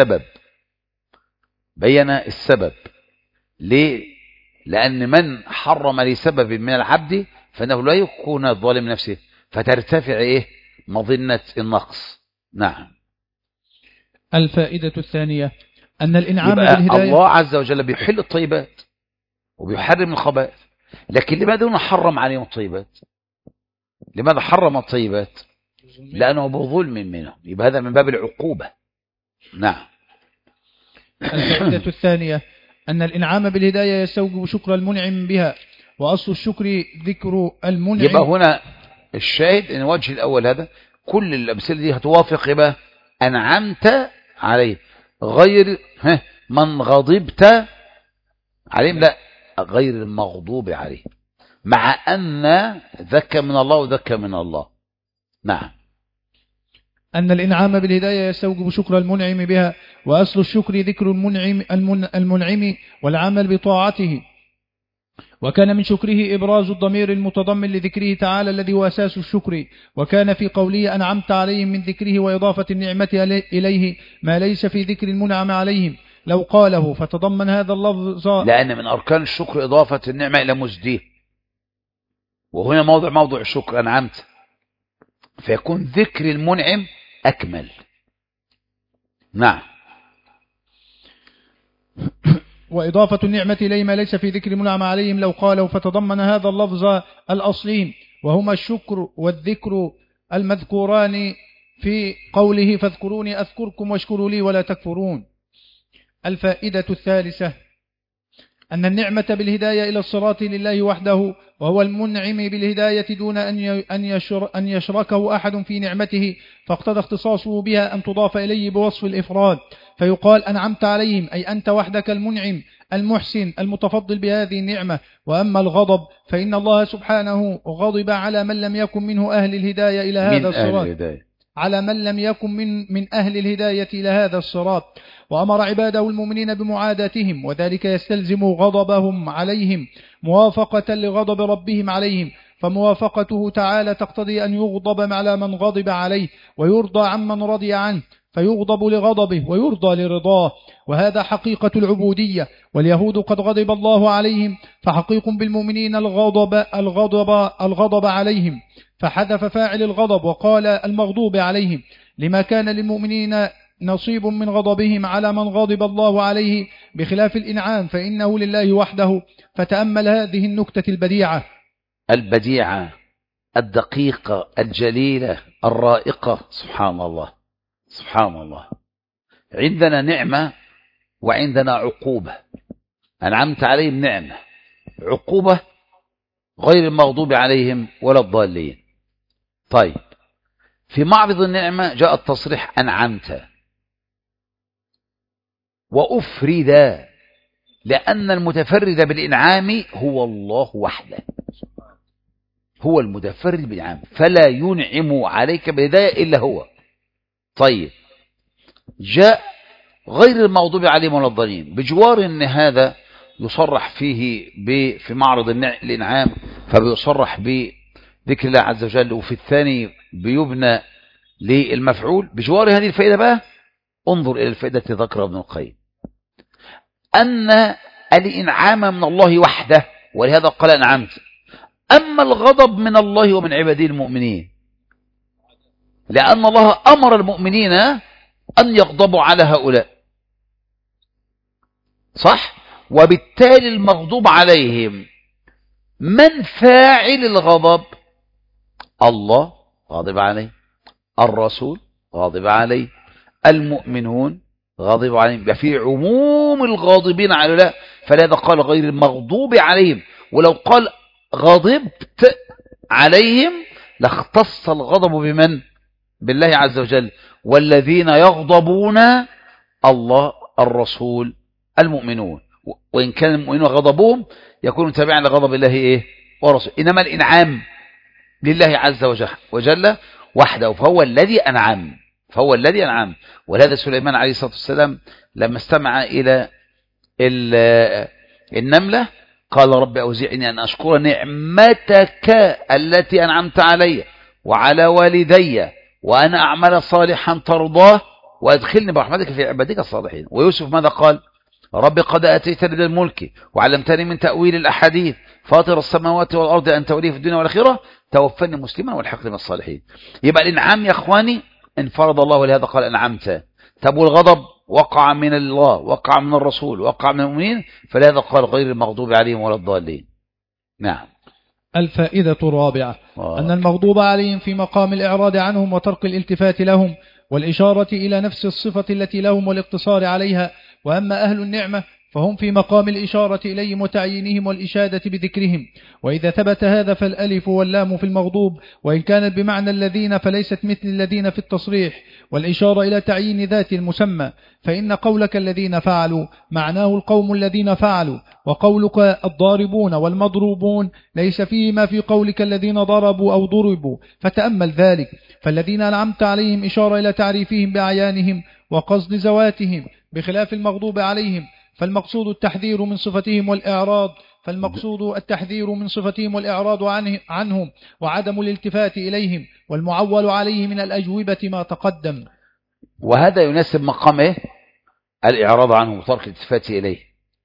Speaker 1: بين السبب. ليه؟ لأن من حرم لسبب من العبد فإنه لا يكون ظالم نفسه، فترتفع مظنة النقص. نعم.
Speaker 2: الفائدة الثانية أن الإنعام
Speaker 1: يبقى
Speaker 2: بالهداية،
Speaker 1: الله عز وجل بيحل الطيبات وبيحرم الخبائث، لكن لماذا هنا حرم عليهم الطيبات؟ لماذا حرم الطيبات؟ لأنه بظلم منهم، يبقى هذا من باب العقوبة. نعم.
Speaker 2: الفائدة الثانية أن الإنعام بالهداية يستوجب شكر المنعم بها، وأصل الشكر ذكر المنعم.
Speaker 1: يبقى هنا الشاهد ان الوجه الأول هذا كل الأمثلة دي هتوافق يبقى أنعمت عليه، غير من غضبت عليهم، لا، غير المغضوب عليه، مع أن ذك من الله وذك من الله. نعم.
Speaker 2: أن الإنعام بالهداية يستوجب شكر المنعم بها، وأصل الشكر ذكر المنعم والعمل بطاعته، وكان من شكره إبراز الضمير المتضمن لذكره تعالى الذي هو أساس الشكر، وكان في قوله أنعمت عليهم من ذكره وإضافة النعمة إليه ما ليس في ذكر المنعم عليهم لو قاله فتضمن هذا اللفظ،
Speaker 1: لأن من أركان الشكر إضافة النعمة إلى مزديه، وهنا موضع الشكر أنعمت، فيكون ذكر المنعم أكمل. نعم.
Speaker 2: وإضافة النعمة إليه ما ليس في ذكر المنعم عليهم لو قاله فتضمن هذا اللفظ الأصلين، وهما الشكر والذكر المذكوران في قوله فاذكروني أذكركم واشكروا لي ولا تكفرون. الفائدة الثالثة أن النعمة بالهداية إلى الصراط لله وحده، وهو المنعم بالهداية دون أن يشركه أحد في نعمته، فاقتضى اختصاصه بها أن تضاف إليه بوصف الإفراد، فيقال أنعمت عليهم أي أنت وحدك المنعم المحسن المتفضل بهذه النعمة. وأما الغضب فإن الله سبحانه غضب على من لم يكن منه أهل الهداية إلى هذا الصراط، على من لم يكن من أهل الهداية إلى هذا الصراط، وأمر عباده المؤمنين بمعاداتهم، وذلك يستلزم غضبهم عليهم موافقة لغضب ربهم عليهم، فموافقته تعالى تقتضي أن يغضب على من غضب عليه ويرضى عمن رضي عنه، فيغضب لغضبه ويرضى لرضاه، وهذا حقيقة العبودية. واليهود قد غضب الله عليهم، فحقيق بالمؤمنين الغضب عليهم، فحذف فاعل الغضب وقال المغضوب عليهم، لما كان للمؤمنين نصيب من غضبهم على من غضب الله عليه، بخلاف الإنعام فإنه لله وحده. فتأمل هذه النكتة البديعة
Speaker 1: الدقيقة الجليلة الرائقة. سبحان الله سبحان الله. عندنا نعمة وعندنا عقوبة. أنعمت عليهم نعمة، عقوبة غير المغضوب عليهم ولا الضالين. طيب، في معرض النعمة جاء التصريح أنعمت، وأفرد، لأن المتفرد بالإنعام هو الله وحده، هو المتفرد بالإنعام، فلا ينعم عليك بالهداية إلا هو. طيب، جاء غير المغضوب عليهم ولا الضالين، بجوار ان هذا يصرح فيه في معرض الانعام فبيصرح بذكر الله عز وجل، وفي الثاني بيبنى للمفعول. بجوار هذه الفائدة بقى انظر الى الفائدة ذكر ابن القيم، ان الانعام من الله وحده، ولهذا قال انعمت. اما الغضب من الله ومن عباده المؤمنين، لان الله امر المؤمنين أن يغضبوا على هؤلاء، صح؟ وبالتالي المغضوب عليهم من فاعل الغضب؟ الله غاضب عليه، الرسول غاضب عليه، المؤمنون غاضب عليهم، يبقى في عموم الغاضبين على هؤلاء، فلذا قال غير المغضوب عليهم. ولو قال غضبت عليهم لاختص الغضب بمن؟ بالله عز وجل. والذين يغضبون الله الرسول المؤمنون، وإن كان المؤمنون غضبهم يكون تابعا لغضب الله ورسوله. إنما الإنعام لله عز وجل وحده، فهو الذي أنعم. ولهذا سليمان عليه الصلاة والسلام لما استمع إلى النملة قال رب أوزعني أن أشكر نعمتك التي أنعمت علي وعلى والدي وأن أعمل صالحا ترضاه وأدخلني برحمتك في عبادك الصالحين. ويوسف ماذا قال؟ رب قد أتيتني من الملك وعلمتني من تأويل الأحاديث فاطر السماوات والأرض أنت ولي في الدنيا والآخرة توفني مسلما والحقني من الصالحين. يبقى الإنعام يا أخواني انفرد الله، ولهذا قال أنعمت. طب والغضب وقع من الله، وقع من الرسول، وقع من المؤمنين، فلهذا قال غير المغضوب عليهم ولا الضالين. نعم.
Speaker 2: الفائدة الرابعة أن المغضوب عليهم في مقام الإعراض عنهم وترك الالتفات لهم والإشارة إلى نفس الصفة التي لهم والاقتصار عليها، وأما أهل النعمة فهم في مقام الإشارة إليهم وتعيينهم والإشادة بذكرهم. وإذا ثبت هذا فالألف واللام في المغضوب وإن كانت بمعنى الذين فليست مثل الذين في التصريح، والإشارة إلى تعيين ذات المسمى، فإن قولك الذين فعلوا معناه القوم الذين فعلوا، وقولك الضاربون والمضروبون ليس فيه ما في قولك الذين ضربوا أو ضربوا، فتأمل ذلك. فالذين أنعمت عليهم إشارة إلى تعريفهم بأعيانهم وقصد زواتهم، بخلاف المغضوب عليهم فالمقصود التحذير من صفتهم والإعراض عنهم وعدم الالتفات إليهم، والمعول عليه من الأجوبة ما تقدم.
Speaker 1: وهذا يناسب مقام إيه؟ الإعراض عنهم وترك الالتفات إليه.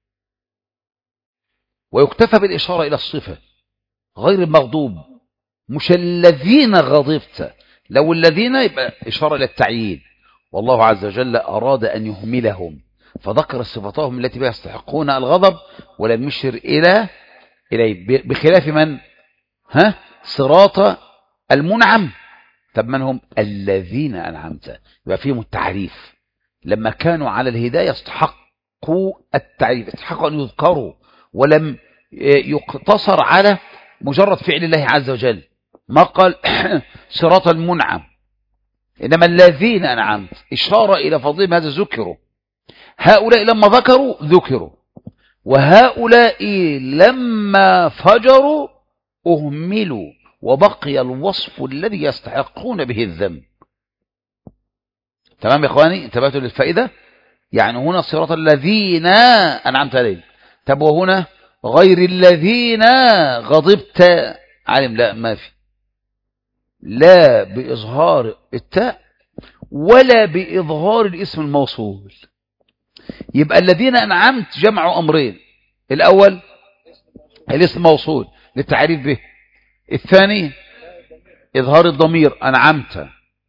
Speaker 1: ويكتفى بالإشارة إلى الصفة غير المغضوب، مش الذين غضبت. لو الذين يبقى إشارة إلى التعيين، والله عز وجل أراد أن يهملهم فذكر صفاتهم التي بها يستحقون الغضب ولم يشر إليه، بخلاف من صراط المنعم. طب من هم الذين أنعمت؟ يبقى فيهم التعريف، لما كانوا على الهداية استحقوا التعريف، استحقوا أن يذكروا، ولم يقتصر على مجرد فعل الله عز وجل. ما قال صراط المنعم، إنما الذين أنعمت إشارة إلى فضلهم، هذا ذكروا. هؤلاء لما ذكروا، وهؤلاء لما فجروا أهملوا، وبقي الوصف الذي يستحقون به الذنب. تمام يا إخواني؟ انتبهتوا للفائدة؟ يعني هنا صراط الذين أنعمت عليهم. طب وهنا غير الذين غضبت عليهم، لا ما في، لا بإظهار التاء ولا بإظهار الاسم الموصول. يبقى الذين أنعمت جمع أمرين: الأول الاسم موصول للتعريف به، الثاني إظهار الضمير أنعمت.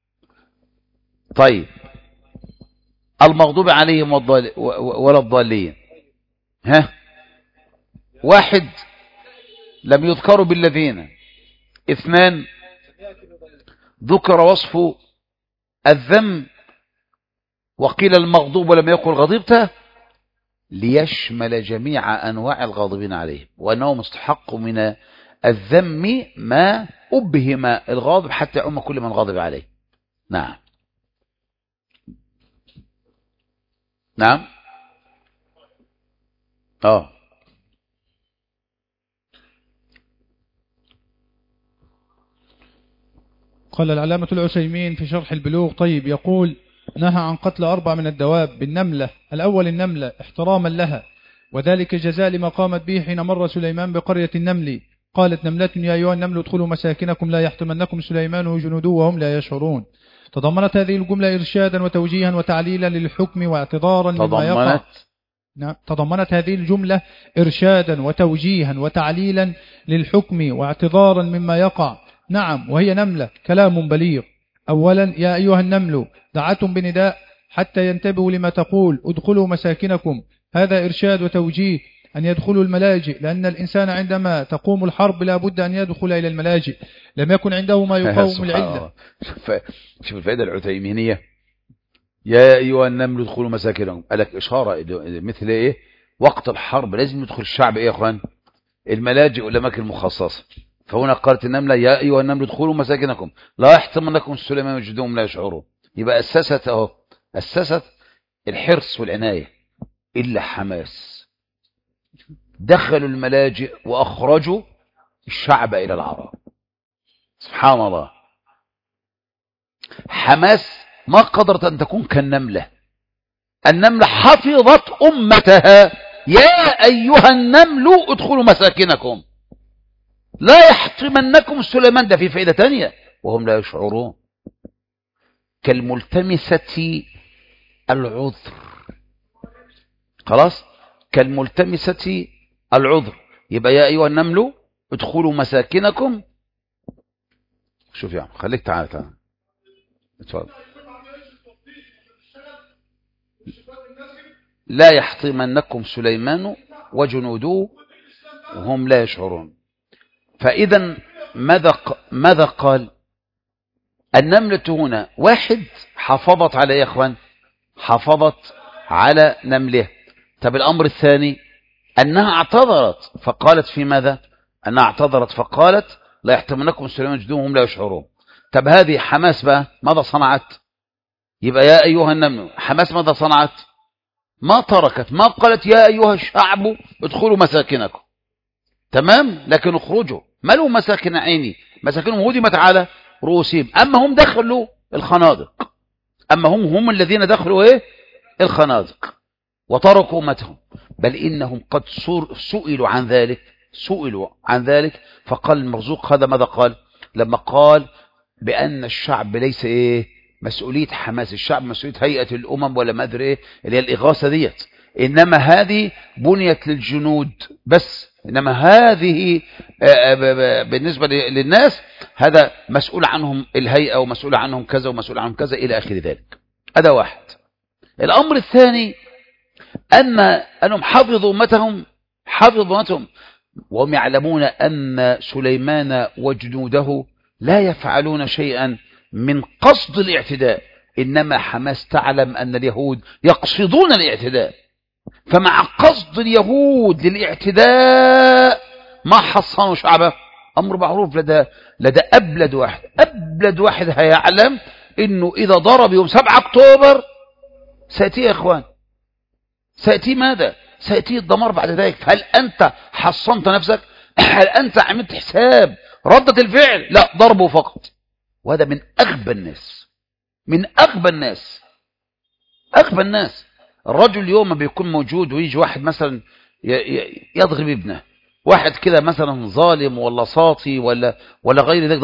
Speaker 1: طيب المغضوب عليهم ولا الضالين، واحد لم يذكروا بالذين، اثنان ذكر وصف الذم وقيل المغضوب ولم يقل غضبت، ليشمل جميع أنواع الغاضبين عليه، وأنه مستحق من الذم ما أبهم الغاضب حتى يعم كل من غاضب عليه. نعم.
Speaker 2: قال العلامة العثيمين في شرح البلوغ: طيب، يقول: نهى عن قتل 4 من الدواب بالنملة. الأول النملة احتراما لها، وذلك جزاء لما قامت به حين مر سليمان بقرية النمل. قالت نملة: يا أيها النمل ادخلوا مساكنكم لا يحطمنكم سليمان وجنوده وهم لا يشعرون. تضمنت هذه الجملة إرشادا وتوجيها وتعليلا للحكم واعتذارا مما يقع. تضمنت هذه الجملة إرشادا وتوجيها وتعليلا للحكم واعتذارا مما يقع. نعم، وهي نملة كلام بليغ. أولا: يا أيها النمل دعتم بنداء حتى ينتبهوا لما تقول: ادخلوا مساكنكم. هذا إرشاد وتوجيه أن يدخلوا الملاجئ، لأن الإنسان عندما تقوم الحرب لا بد أن يدخل إلى الملاجئ، لم يكن عنده ما يقاوم العلة.
Speaker 1: شوف الفائدة العثيمينية: يا أيها النمل ادخلوا مساكنكم، قالك إشارة مثل إيه؟ وقت الحرب لازم يدخل الشعب إيه يا أخوان؟ الملاجئ والأماكن المخصصة. فهنا قالت النملة: يا أيها النمل ادخلوا مساكنكم لا يحطمنكم سليمان وجنوده لا يشعرون. يبقى أسست الحرص والعناية. إلا حماس دخلوا الملاجئ وأخرجوا الشعب إلى العراء. سبحان الله. حماس ما قدرت أن تكون كالنملة. النملة حفظت أمتها، يا أيها النمل ادخلوا مساكنكم لا يحطمنكم سليمان. ده في فائدة تانية وهم لا يشعرون. كالملتمسة العذر، خلاص، كالملتمسة العذر. يبقى يا أيها النمل ادخلوا مساكنكم. شوف يا عم، خليك تعال اتفضل. لا يحطمنكم سليمان وجنوده وهم لا يشعرون. فإذا ماذا قال؟ النملة هنا واحد حافظت على يا اخوان، حافظت على نمله. طب الأمر الثاني أنها اعتذرت فقالت في ماذا؟ أنها اعتذرت فقالت لا يحطمنكم سليمان وجنوده وهم لا يشعرون. طب هذه حماس بقى ماذا صنعت؟ يبقى يا أيها النمل، حماس ماذا صنعت؟ ما تركت، ما قالت يا أيها الشعب ادخلوا مساكنكم، تمام، لكن اخرجوا. ملوا مساكن عيني، مساكنهم هدمت على رؤوسهم. أما هم دخلوا الخنادق، أما هم الذين دخلوا الخنادق وتركوا أمتهم. بل إنهم قد سئلوا عن ذلك فقال المرزوق هذا ماذا قال؟ لما قال بأن الشعب ليس مسؤولية حماس، الشعب مسؤولية هيئة الأمم ولا ما أدري اللي هي الإغاثة ديت، إنما هذه بنيت للجنود بس، إنما هذه بالنسبة للناس هذا مسؤول عنهم الهيئة ومسؤول عنهم كذا ومسؤول عنهم كذا إلى آخر ذلك. هذا واحد. الأمر الثاني أنهم حفظوا أمتهم وهم يعلمون أن سليمان وجنوده لا يفعلون شيئا من قصد الاعتداء، إنما حماس تعلم أن اليهود يقصدون الاعتداء، فمع قصد اليهود للاعتداء ما حصنوا شعبه. أمر معروف لدى أبلد واحد هيعلم إنه إذا ضرب يوم 7 أكتوبر سيأتي يا إخوان، سيأتي ماذا؟ سيأتي الدمار بعد ذلك. هل أنت حصنت نفسك؟ هل أنت عملت حساب ردة الفعل؟ لا، ضربه فقط. وهذا من أغبى الناس. الرجل اليوم بيكون موجود ويجي واحد مثلا يضرب ابنه، واحد كده مثلا ظالم ولا ساطي ولا غير ذلك،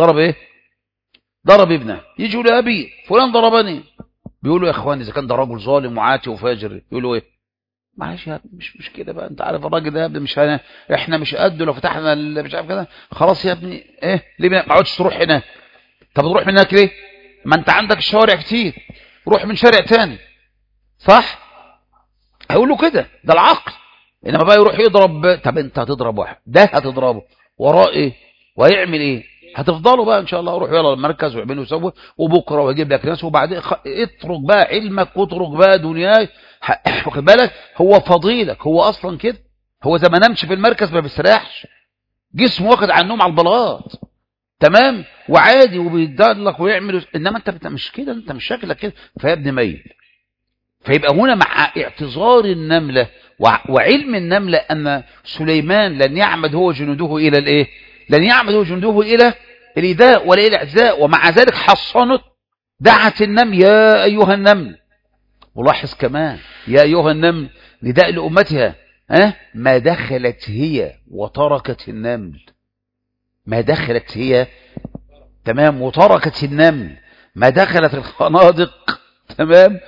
Speaker 1: ضرب ابنه، يجي يقول يا أبي فلان ضربني. بيقولوا يا إخواني إذا كان ده رجل ظالم وعاتي وفاجر يقولوا معلش يا ابني مش كده بقى، انت عارف الراجل ده يا ابني احنا مش قده، لو فتحنا مش عارف كده خلاص يا ابني ليه ما اقعدش تروح هناك؟ طب تروح من هناك ليه؟ ما انت عندك الشوارع كتير، روح من شارع تاني، صح؟ هيقولوا كده، ده العقل. انما بقى يروح يضرب. طب انت هتضرب واحد، ده هتضربه وراه وهيعمل هتفضلوا بقى ان شاء الله، روح يلا المركز واعملوا وسووا، وبكره واجيب لك ناس، وبعدين اترك بقى علمك واترك بقى دنياك. واخد بالك؟ هو فضيلك، هو اصلا كده، هو زي ما نامش في المركز ما بيستريحش، جسمه واخد على النوم على البلاط، تمام، وعادي وبيدلك ويعمل. انما انت مش كده، انت مش شكلك كده، فيا ابني ميل. فيبقى هنا مع اعتذار النملة وعلم النملة أن سليمان لن يعمد هو جنوده إلى لن يعمد هو جنوده إلى الإيذاء ولا إلى الإعزاء، ومع ذلك حصنت، دعت النمل يا أيها النمل. ولاحظ كمان يا أيها النمل نداء لأمتها، ما دخلت هي وتركت النمل، ما دخلت هي، تمام، وتركت النمل، ما دخلت الخنادق، تمام،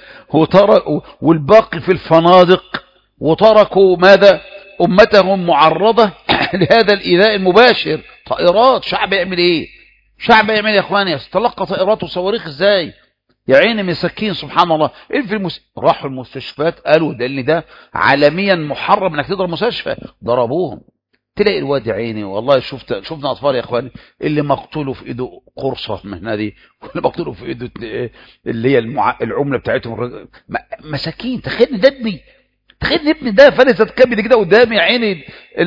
Speaker 1: والباقي في الفنادق، وتركوا ماذا؟ أمتهم معرضة لهذا الإيذاء المباشر. طائرات، شعب يعمل شعب يعمل يا اخواني؟ يتلقى طائرات وصواريخ ازاي؟ يا عيني مساكين، سبحان الله. راحوا المستشفيات قالوا ده اللي ده عالميا محرم انك تضرب مستشفى، ضربوهم. تلاقي الواد يا عيني، والله شفنا اطفال يا اخواني اللي مقتوله في ايده قرصه من هذه، واللي مقتوله في ايده اللي هي العمله بتاعتهم، مساكين. تخيل ابني ده فلست كبد كده قدامي يا عيني،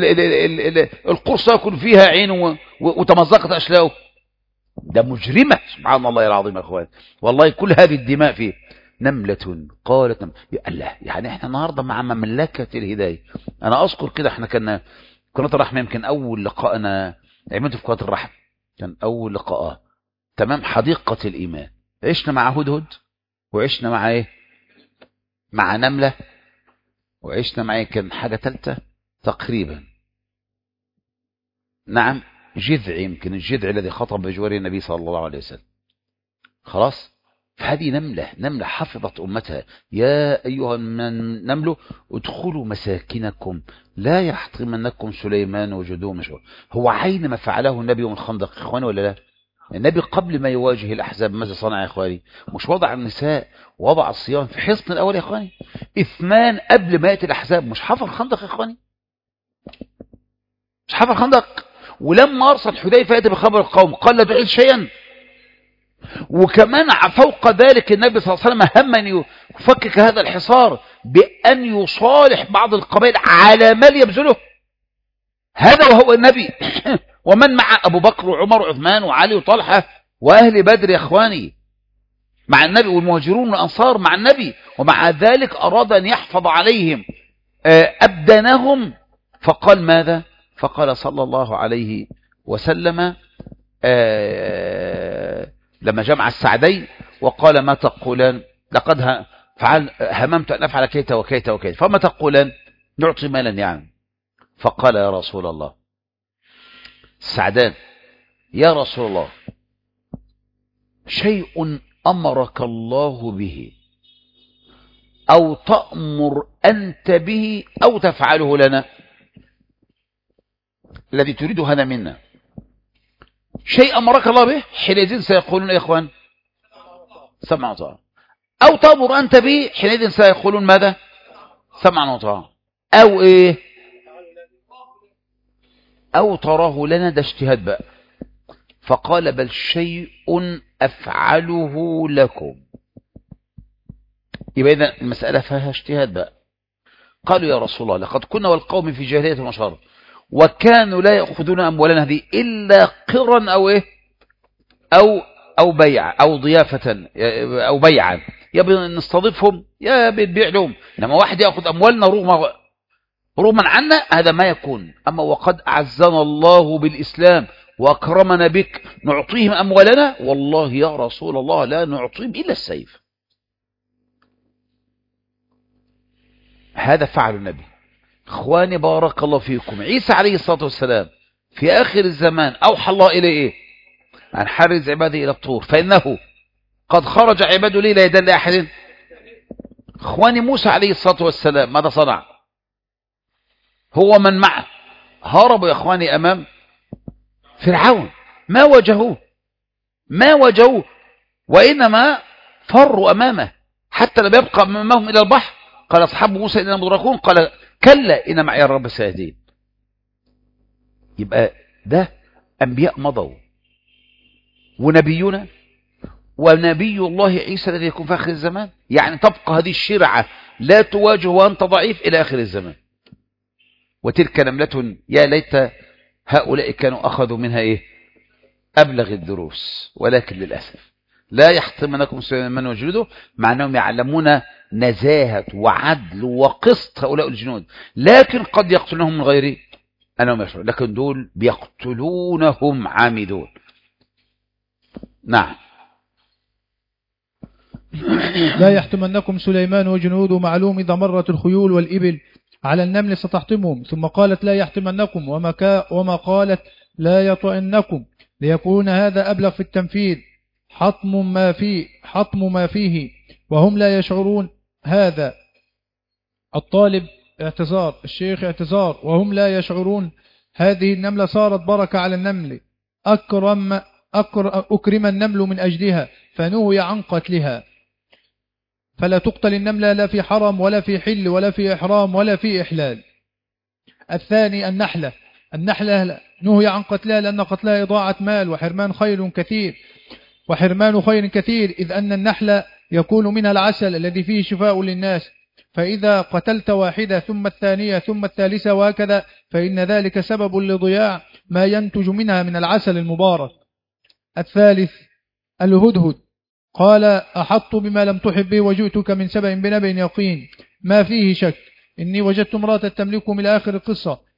Speaker 1: القرصه يكون فيها عينه وتمزقت اشلاؤه. ده مجرمه، سبحان الله العظيم يا اخوان. والله كل هذه الدماء فيه. نملة قالت الله، يعني احنا النهارده مع مملكه الهدايه. انا اذكر كده احنا كنا قناة الرحمة، يمكن أول لقاء أنا عملته في قناة الرحمة، كان أول لقاء تمام حديقة الإيمان. عشنا مع هدهد، وعشنا مع إيه؟ مع نملة، وعشنا مع إيه؟ كان حاجة ثالثة تقريبا. نعم، جذع، يمكن الجذع الذي خطب بجوار النبي صلى الله عليه وسلم. خلاص، فهذه نملة حفظت أمتها. يا أيها النمل ادخلوا مساكنكم لا يحطمنكم سليمان وجنوده مشهور. هو عين ما فعله النبي يوم الخندق إخواني ولا لا؟ النبي قبل ما يواجه الأحزاب ماذا صنع يا إخواني؟ مش وضع النساء ووضع الصيام في حصن الأول يا إخواني؟ 2 قبل ما يأتي الأحزاب. مش حفر خندق يا إخواني؟ مش حفر خندق؟ ولما أرسل حذيفة يأتي بخبر القوم قال لا تعيد شيئا. وكمان فوق ذلك النبي صلى الله عليه وسلم هم أن يفكك هذا الحصار بأن يصالح بعض القبائل على مال يبذله. هذا وهو النبي ومن مع أبو بكر وعمر وعثمان وعلي وطلحة وأهل بدر يا إخواني مع النبي، والمهاجرون والأنصار مع النبي، ومع ذلك أراد أن يحفظ عليهم أبدانهم. فقال ماذا؟ فقال صلى الله عليه وسلم لما جمع السعدين وقال ما تقولان؟ لقد هممت أن أفعل كيت وكيت وكيت، فما تقولان؟ نعطي مالا يعني. فقال يا رسول الله، السعدان يا رسول الله شيء أمرك الله به أو تأمر أنت به أو تفعله لنا، الذي تريد هذا منا. شيء أمرك الله به، حينئذ سيقولون يا إخوان سمع وطاعة. أو تأمر أنت به، حينئذ سيقولون ماذا؟ سمع وطاعة. أو إيه؟ أو تراه لنا، ده اجتهاد بقى. فقال بل شيء أفعله لكم. يبقى إذن المسألة فيها اجتهاد بقى. قالوا يا رسول الله لقد كنا والقوم في جاهلية وشر، وكانوا لا يأخذون أموالنا هذه إلا قرا أو إيه أو بيع أو ضيافة أو بيعا، يبقى نستضيفهم يا بنبيع لهم. لما واحد يأخذ أموالنا رغما عنا هذا ما يكون. أما وقد أعزنا الله بالإسلام وأكرمنا بك نعطيهم أموالنا، والله يا رسول الله لا نعطيهم إلا السيف. هذا فعل النبي. اخواني بارك الله فيكم، عيسى عليه الصلاة والسلام في آخر الزمان أوحى الله إليه إيه؟ أن حرز عباده إلى الطور فإنه قد خرج عباده لي لا يدل أحد. اخواني موسى عليه الصلاة والسلام ماذا صنع؟ هو من معه هربوا يا اخواني امام فرعون، ما واجهوه وانما فروا امامه حتى لم يبقى امامهم الى البحر. قال اصحاب موسى اننا مدركون، قال كلا ان معي الرب سيهدين. يبقى ده انبياء مضوا، ونبينا ونبي الله عيسى الذي يكون في اخر الزمان، يعني تبقى هذه الشرعه لا تواجه وانت ضعيف الى اخر الزمان. وتلك نملة يا ليت هؤلاء كانوا أخذوا منها إيه؟ أبلغ الدروس، ولكن للأسف لا يحطمنكم سليمان وجنوده، مع أنهم يعلمون نزاهة وعدل وقسط هؤلاء الجنود، لكن قد يقتلونهم من غير أنهم يشعرون، لكن دول بيقتلونهم عامدون. نعم.
Speaker 2: لا يحتمنكم سليمان وجنوده، معلوم إذا مرت الخيول والإبل على النمل ستحطمهم. ثم قالت لا يحتمنكم، وما قالت لا يطئنكم، ليكون هذا أبلغ في التنفيذ. حطم ما فيه وهم لا يشعرون. هذا الطالب اعتذار، الشيخ اعتذار، وهم لا يشعرون. هذه النملة صارت بركة على النمل، أكرم النمل من أجلها فنهي عن قتلها. فلا تقتل النملة لا في حرم ولا في حل ولا في إحرام ولا في إحلال. الثاني النحلة نهي عن قتلها لأن قتلها إضاعة مال وحرمان خير كثير، إذ أن النحلة يكون منها العسل الذي فيه شفاء للناس، فإذا قتلت واحدة ثم الثانية ثم الثالثة وهكذا فإن ذلك سبب لضياع ما ينتج منها من العسل المبارك. الثالث الهدهد قال أحط بما لم تحب به وجئتك من سبأ بنبأ يقين ما فيه شك، إني وجدت امرأة تملكهم إلى آخر القصة.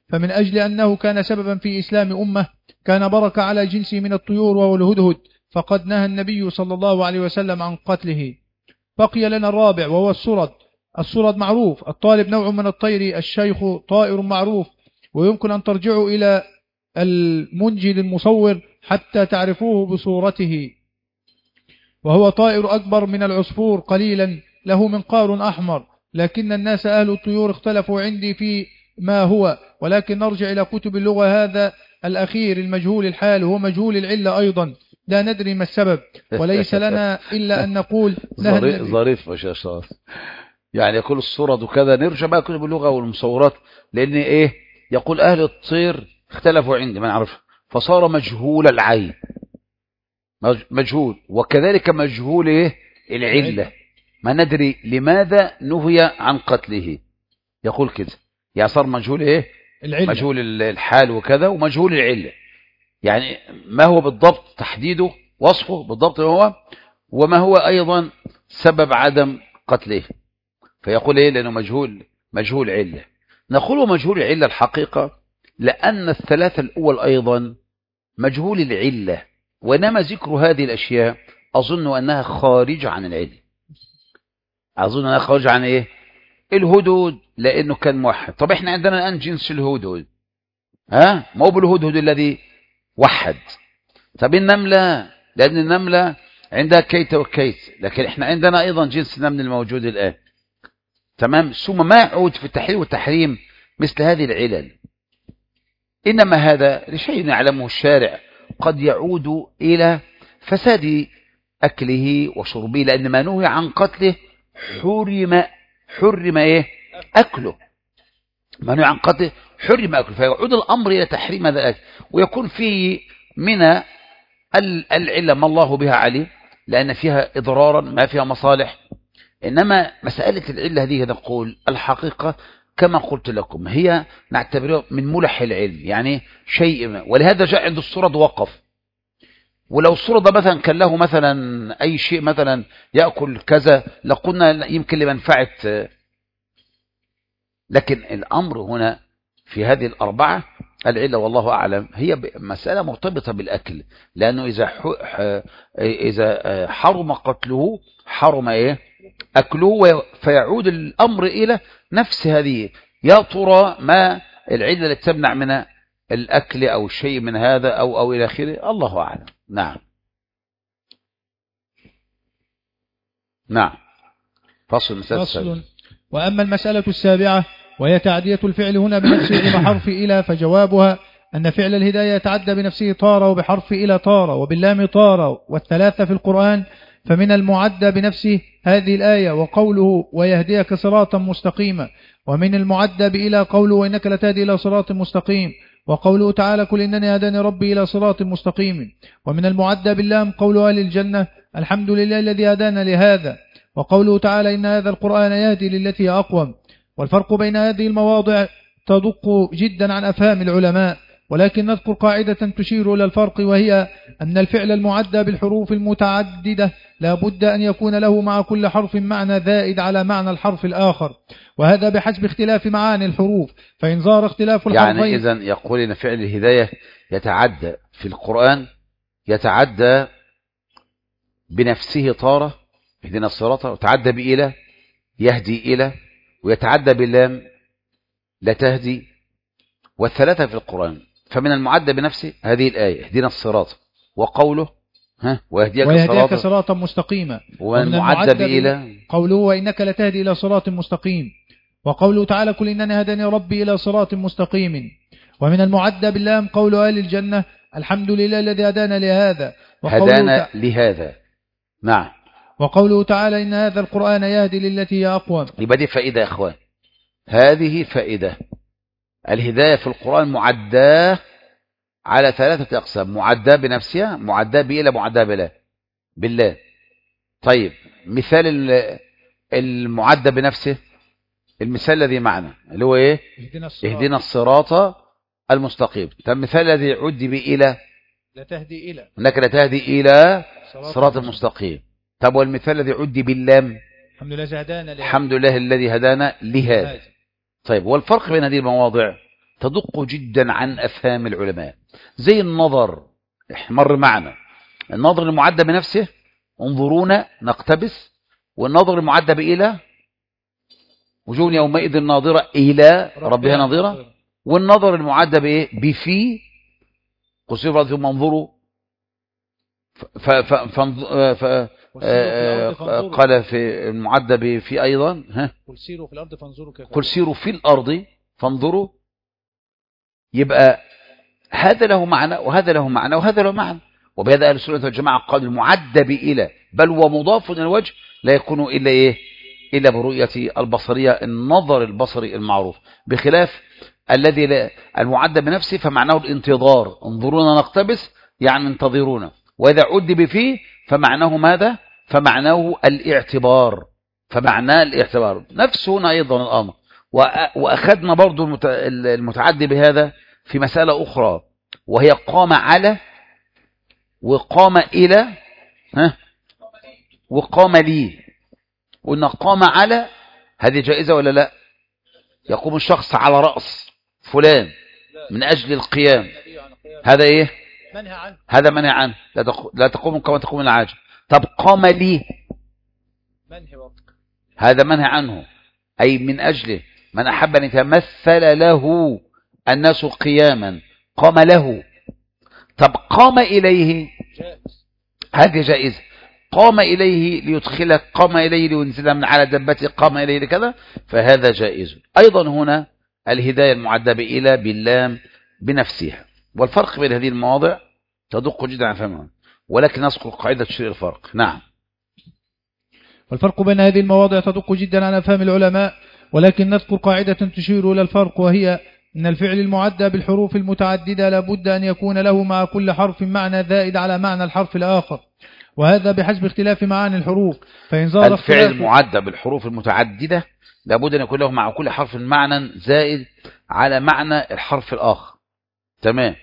Speaker 2: فمن أجل أنه كان سببا في إسلام أمة كان برك على جنسه من الطيور وهو الهدهد، فقد نهى النبي صلى الله عليه وسلم عن قتله. بقي لنا الرابع وهو الصرد. الصرد معروف، الطالب نوع من الطير، الشيخ طائر معروف، ويمكن أن ترجعوا إلى المنجل المصور حتى تعرفوه بصورته، وهو طائر أكبر من العصفور قليلا، له منقار أحمر، لكن الناس أهل الطيور اختلفوا عندي في ما هو، ولكن نرجع إلى كتب اللغة. هذا الأخير المجهول الحال هو مجهول العلة أيضا، لا ندري ما السبب، وليس لنا إلا أن نقول
Speaker 1: ظريف مش أشخاص، يعني يقول الصورة وكذا. نرجع بقى كتب اللغة والمصورات، لأن إيه يقول أهل الطير اختلفوا عندي ما نعرف، فصار مجهول العين، مجهول، وكذلك مجهول إيه العلة، ما ندري لماذا نهي عن قتله. يقول كده يعني صار مجهول إيه العلة. مجهول الحال وكذا، ومجهول العلة، يعني ما هو بالضبط تحديده وصفه بالضبط هو، وما هو أيضا سبب عدم قتله. فيقول إيه لأنه مجهول علة. نقول مجهول العلة الحقيقة لأن الثلاثة الأول أيضا مجهول العلة، وإنما ذكر هذه الأشياء أظن أنها خارج عن العلة. أظن أنها خارج عن إيه الهدود، لأنه كان موحد. طب إحنا عندنا الآن جنس الهدود، ما هو بالهدود الذي وحد. طب النملة، لأن النملة عندها كيت وكيت، لكن إحنا عندنا أيضا جنس النمل الموجود الآن. تمام. ثم ما يعود في التحليل والتحريم مثل هذه العلل، إنما هذا لشيء يعلمه الشارع، قد يعود إلى فساد أكله وشربه، لأن ما نهي عن قتله حرم إيه أكله. ما نهي عن قتله حرم أكله، فيعود الأمر إلى تحريم هذا الأكل، ويكون فيه من العلة ما الله بها عليه، لأن فيها إضرارا ما فيها مصالح. إنما مسألة العلة هذه نقول الحقيقة كما قلت لكم هي نعتبرها من ملح العلم، يعني شيء ما. ولهذا جاء عند الصرد وقف، ولو الصرد مثلا كان له مثلا أي شيء مثلا يأكل كذا لقلنا يمكن لمنفعة، لكن الأمر هنا في هذه الأربعة العلة والله أعلم هي مسألة مرتبطة بالأكل، لأنه إذا حرم قتله حرم إيه أكله، فيعود الأمر إلى نفس هذه. يا ترى ما العلة التي تمنع من الأكل أو شيء من هذا أو إلى آخره، الله أعلم. نعم فصل.
Speaker 2: وأما المسألة السابعة وهي تعدية الفعل هنا بنفسه بحرف إلى، فجوابها أن فعل الهداية يتعدى بنفسه طارة، وبحرف إلى طارة، وباللام طارة، والثلاثة في القرآن. فمن المعدى بنفسه هذه الآية وقوله ويهديك صراطا مستقيما، ومن المعدى بإلى قوله وإنك لتهدي إلى صراط مستقيم، وقوله تعالى قل إنني هداني ربي إلى صراط مستقيم. ومن المعدى باللام قوله أهل الجنة الحمد لله الذي هدانا لهذا، وقوله تعالى إن هذا القرآن يهدي للتي هي أقوم. والفرق بين هذه المواضع تدق جدا عن أفهام العلماء، ولكن نذكر قاعدة تشير إلى الفرق، وهي أن الفعل المعدى بالحروف المتعددة لا بد أن يكون له مع كل حرف معنى زائد على معنى الحرف الآخر، وهذا بحسب اختلاف معاني الحروف، فإن ظهر اختلاف الحرفين.
Speaker 1: يعني إذن يقول إن فعل الهداية يتعدى في القرآن، يتعدى بنفسه طارة اهدنا الصراط، ويتعدى بإلى يهدي إلى، ويتعدى باللام لا تهدي، والثلاثة في القرآن. فمن المعدى بنفسه هذه الآية اهدنا الصراط، وقوله ويهديك
Speaker 2: صراطا مستقيما.
Speaker 1: ومن المعدى بإلى
Speaker 2: قوله وإنك لتهدي إلى صراط مستقيم، وقوله تعالى قل إنني هداني ربي إلى صراط مستقيم. ومن المعدى باللام قول أهل الجنة الحمد لله الذي هدانا لهذا،
Speaker 1: هدانا لهذا. نعم.
Speaker 2: وقوله تعالى إن هذا القرآن يهدي للتي هي أقوم.
Speaker 1: يبقى دي فائدة يا أخوان، هذه فائدة. الهداية في القرآن معداه على ثلاثة أقسام: معداه بنفسها، معداه بإلى، معداه بلا بالله. طيب مثال المعدى بنفسه، المثال الذي معنا اللي هو إيه؟ اهدنا الصراط المستقيم. طب المثال الذي يعد بإلى
Speaker 2: لتهدي إلى،
Speaker 1: إنك لتهدي إلى صراط المستقيم. طب والمثال الذي يعد باللام
Speaker 2: الحمد لله الذي
Speaker 1: هدانا لهذا. طيب والفرق بين هذه المواضع تدق جدا عن أفهام العلماء. زي النظر، مر معنا النظر المعدى بنفسه، انظرونا نقتبس، والنظر المعدى بإلى وجوه يومئذ ناظرة إلى ربها ناظرة، والنظر المعدى بإيه بفي قصير ثم انظروا قال في المعدى في أيضا
Speaker 2: قل سيروا في الأرض فانظروا كيف،
Speaker 1: قل سيروا في الأرض فانظروا. يبقى هذا له معنى وهذا له معنى وهذا له معنى. وبهذا أهل السنة والجماعة قال المعدى بإلى بل ومضاف إلى الوجه لا يكون إلا إيه إلا برؤية البصرية، النظر البصري المعروف، بخلاف الذي المعدى بنفسه فمعناه الانتظار، انظرونا نقتبس يعني انتظرونا. وإذا عد بفيه فمعناه ماذا؟ فمعناه الاعتبار، فمعناه الاعتبار نفسه هنا أيضا الأمر. وأخذنا برضو المتعدي بهذا في مسألة أخرى، وهي قام على وقام إلى وقام لي. قلنا قام على هذه جائزة ولا لا؟ يقوم الشخص على رأس فلان من أجل القيام، هذا إيه؟ هذا منهى عنه، لا تقوم كما تقوم العاجل. طب قام لي هذا منهى عنه، أي من أجله، من أحب أن يتمثل له الناس قياما قام له. طب قام إليه هذه جائزة، قام إليه ليدخلك، قام إليه لينزل من على دبته، قام إليه لكذا، فهذا جائز. أيضا هنا الهداية المعدة إلى باللام بنفسها. والفرق بين هذه المواضع تدق جدا عن فهمها، ولكن نذكر قاعدة تشريع الفرق. نعم.
Speaker 2: والفرق بين هذه المواضع تدق جدا عن فهم العلماء، ولكن نذكر قاعدة تشير إلى الفرق، وهي أن الفعل المعدى بالحروف المتعددة لابد أن يكون له مع كل حرف معنى زائد على معنى الحرف الآخر، وهذا بحسب اختلاف معاني الحروف. فإن ظهر
Speaker 1: الفعل المعدى بالحروف المتعددة لابد أن يكون له مع كل حرف معنى زائد على معنى الحرف الآخر. تمام.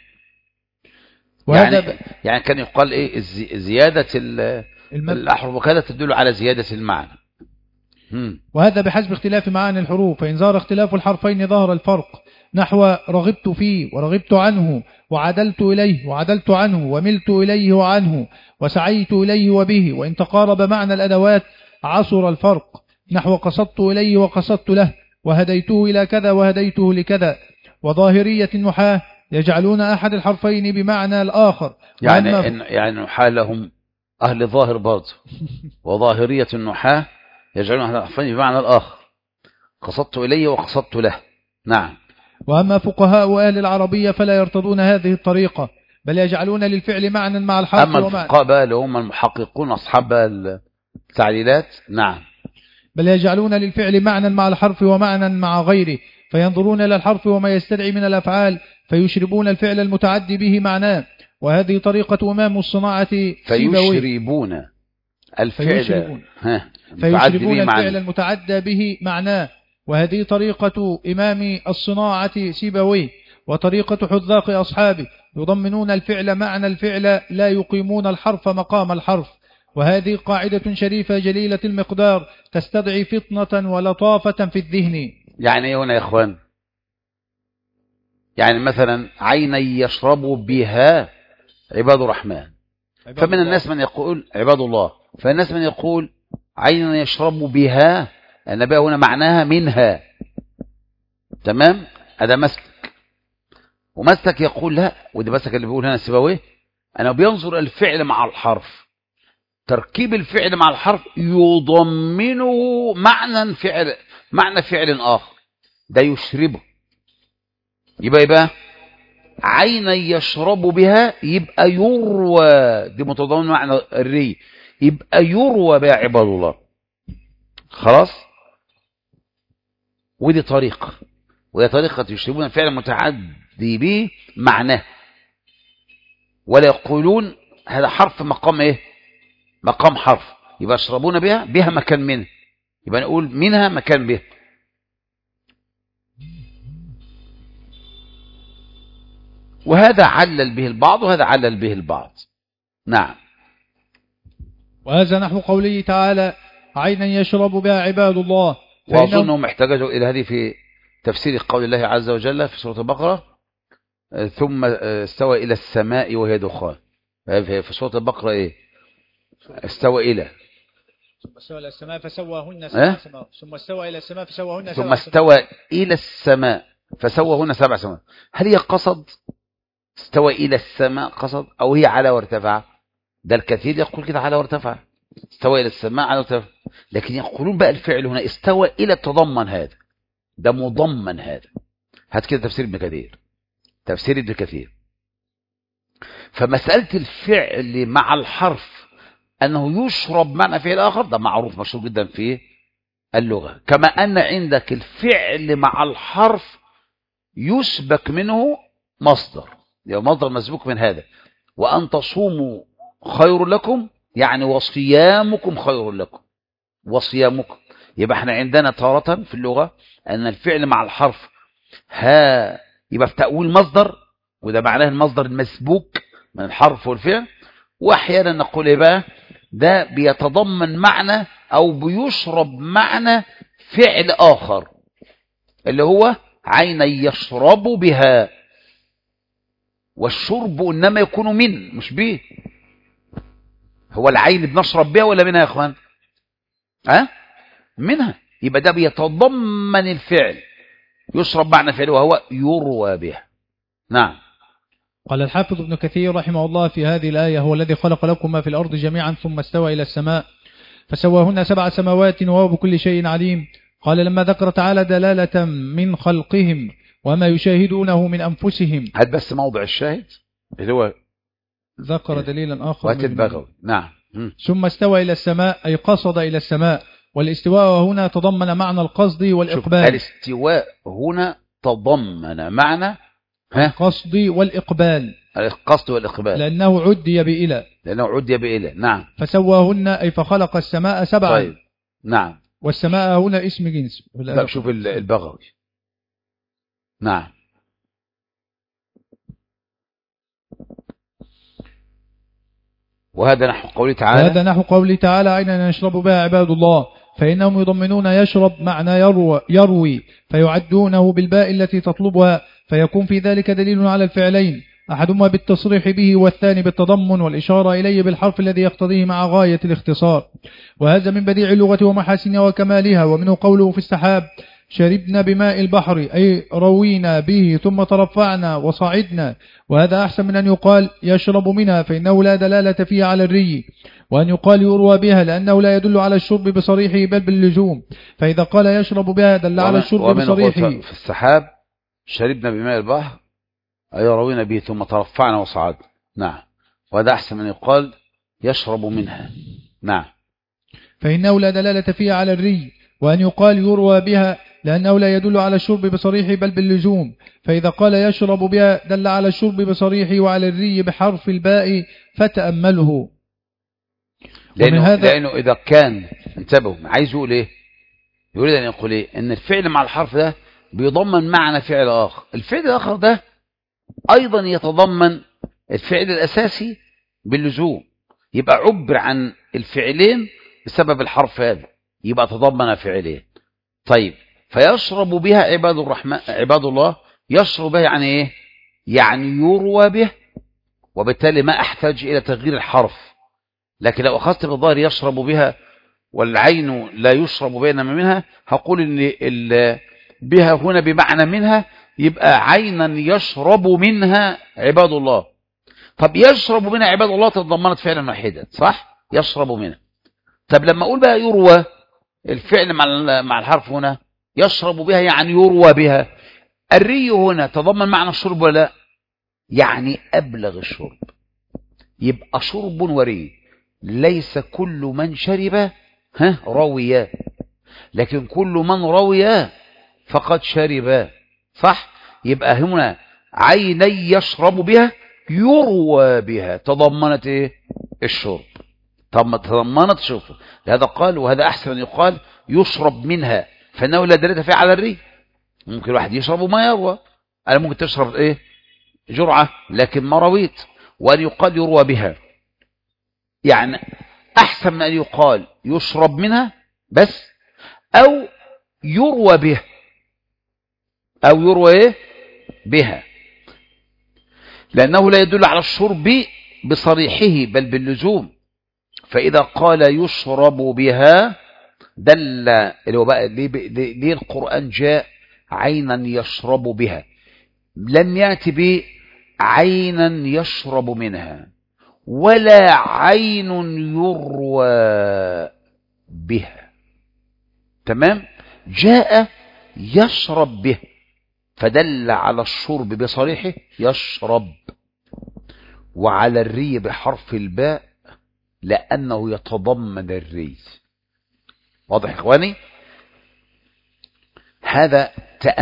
Speaker 1: يعني كان يقال إيه زيادة الأحرف وكذا تدل على زيادة المعنى.
Speaker 2: وهذا بحسب اختلاف معاني الحروف. فإن ظهر اختلاف الحرفين ظهر الفرق، نحو رغبت فيه ورغبت عنه، وعدلت إليه وعدلت عنه، وملت إليه وعنه، وسعيت إليه وبه. وإن تقارب معنى الأدوات عصر الفرق، نحو قصدت إليه وقصدت له، وهديته إلى كذا وهديته لكذا. وظاهرية النحاة يجعلون أحد الحرفين بمعنى الآخر،
Speaker 1: يعني النحاة لهم أهل ظاهر برضه وظاهرية النحاة يجعلون أهل الحرفين بمعنى الآخر، قصدت إليه وقصدت له. نعم.
Speaker 2: وأما فقهاء أهل العربية فلا يرتضون هذه الطريقة، بل يجعلون للفعل معنى مع الحرف.
Speaker 1: أما الفقهاء بقى اللي هم المحققون أصحاب التعليلات، نعم،
Speaker 2: بل يجعلون للفعل معنى مع الحرف ومعنى مع غيره، فينظرون إلى الحرف وما يستدعي من الأفعال فيشربون الفعل المتعدي به معناه. وهذه طريقة إمام الصناعة
Speaker 1: فيشربون
Speaker 2: الفعل المتعدى به معناه. وهذه طريقة إمام الصناعة سيبويه، وطريقة حذاق أصحابه، يضمنون الفعل معنى الفعل لا يقيمون الحرف مقام الحرف. وهذه قاعدة شريفة جليلة المقدار تستدعي فطنة ولطافة في الذهن.
Speaker 1: يعني هنا يا إخوان، يعني مثلا عينا يشرب بها عباد الرحمن، فمن الناس من يقول عباد الله، فالناس من يقول عينا يشرب بها، النبي هنا معناها منها. تمام، هذا مسلك. ومسلك يقول لا، وده مسلك اللي بيقول هنا سيبويه، أنا بينظر الفعل مع الحرف، تركيب الفعل مع الحرف يضمنه معنى فعل آخر، ده يشربه. يبقى عينا يشرب بها، يبقى يروى، دي متضمن معنى الري، يبقى يروى بها عباد الله. خلاص. ودي طريقة، وهي طريقة يشربون الفعل المتعدي به معناه، ولا يقولون هذا حرف مقام ايه، مقام حرف، يبقى يشربون بها مكان منه، يبقى نقول منها مكان به. وهذا علل به البعض وهذا علل به البعض. نعم.
Speaker 2: وهذا نحو قوله تعالى عينا يشرب بها عباد الله.
Speaker 1: وأظنهم احتاجوا إلى هذه تفسير قول الله عز وجل في سورة البقرة ثم استوى إلى السماء وهي دخان. في سورة البقرة إيه؟ استوى إلى
Speaker 2: ثم استوى إلى السماء فسواهن سبع سماوات. ثم استوى إلى السماء فسواهن سبع
Speaker 1: ثم استوى إلى السماء فسواهن سبع سماوات. هل هي قصد استوى إلى السماء قصد أو هي على وارتفع؟ ده الكثير يقول كده على وارتفع، استوى إلى السماء على وارتفع. لكن يقولون بقى الفعل هنا استوى إلى تضمن هذا، ده مضمن هذا. هات كده تفسير ابن كثير، تفسير ابن كثير. فمسألة الفعل مع الحرف أنه يشرب معنى فعل آخر، ده معروف مشهور جدا في اللغة. كما أن عندك الفعل مع الحرف يسبك منه مصدر، يعني مصدر مسبوك من هذا. وأن تصوموا خير لكم، يعني وصيامكم خير لكم، وصيامكم. يبقى احنا عندنا تارة في اللغة أن الفعل مع الحرف يبقى في تأويل مصدر، وده معناه المصدر المسبوك من الحرف والفعل. وأحيانا نقول إيه بقى، ده بيتضمن معنى أو بيشرب معنى فعل آخر، اللي هو عينا يشرب بها. والشرب إنما يكون من مش به. هو العين بنشرب بها ولا منها يا أخوان؟ منها. يبقى ده بيتضمن الفعل، يشرب معنى فعل وهو يروى بها. نعم.
Speaker 2: قال الحافظ ابن كثير رحمه الله في هذه الآية: هو الذي خلق لكم ما في الأرض جميعا ثم استوى إلى السماء فسواهن سبع سماوات وهو بكل شيء عليم. قال لما ذكر تعالى دلالة من خلقهم وما يشاهدونه من أنفسهم.
Speaker 1: هات بس موضع الشاهد اللي هو
Speaker 2: ذكر دليلا آخر
Speaker 1: وهات البغوي. نعم.
Speaker 2: ثم استوى إلى السماء أي قصد إلى السماء. والاستواء هنا تضمن معنى القصد والإقبال.
Speaker 1: الاستواء هنا تضمن معنى
Speaker 2: القصد والإقبال.
Speaker 1: القصد والإقبال
Speaker 2: لأنه عدي بإلى.
Speaker 1: نعم.
Speaker 2: فسواهن أي فخلق السماء سبعا.
Speaker 1: طيب. نعم.
Speaker 2: والسماء هنا اسم جنس.
Speaker 1: طيب شوف البغوي. نعم. وهذا نحو قوله تعالى
Speaker 2: عينا يشرب بها عباد الله، فإنهم يضمنون يشرب معنى يروي فيعدونه بالباء التي تطلبها، فيكون في ذلك دليل على الفعلين، أحدهما بالتصريح به والثاني بالتضمن والإشارة إليه بالحرف الذي يقتضيه مع غاية الاختصار. وهذا من بديع اللغة ومحاسنها وكمالها. ومنه قوله في السحاب: شربنا بماء البحر أي روينا به ثم ترفعنا وصعدنا. وهذا أحسن من أن يقال يشرب منها، فإنه لا دلالة فيه على الري، وأن يقال يروى بها لأنه لا يدل على الشرب بصريحه بل باللزوم، فإذا قال يشرب بها دل على الشرب بصريحه.
Speaker 1: في السحاب شربنا بماء البحر أي روينا به ثم ترفعنا وصعدنا. نعم. وهذا أحسن من يقال يشرب منها. نعم.
Speaker 2: فإنه لا دلالة فيه على الري، وأن يقال يروى بها لأنه لا يدل على الشرب بصريحه بل باللزوم، فإذا قال يشرب بها دل على الشرب بصريحه وعلى الري بحرف الباء فتأمله.
Speaker 1: لأنه إذا كان انتبهوا عايز يقول إيه، يريد أن يقول إيه، أن الفعل مع الحرف ده بيضمن معنى فعل آخر. الفعل الآخر ده أيضا يتضمن الفعل الأساسي باللزوم، يبقى عبر عن الفعلين بسبب الحرف هذا، يبقى تضمن فعلين. طيب فيشرب بها عباد الله، يشرب بها يعني إيه؟ يعني يروى به، وبالتالي ما أحتاج إلى تغيير الحرف. لكن لو أخذت بالظاهر يشرب بها والعين لا يشرب بينما منها، هقول إن بها هنا بمعنى منها، يبقى عينا يشرب منها عباد الله. طب يشرب منها عباد الله تضمنت فعلا واحدا، صح؟ يشرب منها. طب لما أقول بقى يروى، الفعل مع الحرف هنا يشرب بها يعني يروى بها. الري هنا تضمن معنى الشرب ولا لا؟ يعني أبلغ الشرب، يبقى شرب وري. ليس كل من شرب رويا، لكن كل من رويا فقد شرب، صح؟ يبقى هنا عيني يشرب بها يروى بها تضمنت ايه؟ الشرب. تضمنت الشرب. لهذا قال وهذا أحسن أن يقال يشرب منها، فإنه لا دلالة فيه على الري. ممكن واحد يشرب ما يروى، أنا ممكن تشرب ايه؟ جرعة لكن ما رويت. وأن يقال يروى بها، يعني أحسن من أن يقال يشرب منها بس، أو يروى به. أو يروى إيه؟ بها، لأنه لا يدل على الشرب بصريحه بل باللزوم. فإذا قال يشرب بها دل، اللي هو بقى ليه القرآن جاء عينا يشرب بها، لم يأتي بعينا يشرب منها، ولا عين يروى بها. تمام؟ جاء يشرب به فدل على الشرب بصريحه يشرب، وعلى الري بحرف الباء لأنه يتضمن الري. واضح يا إخواني؟ هذا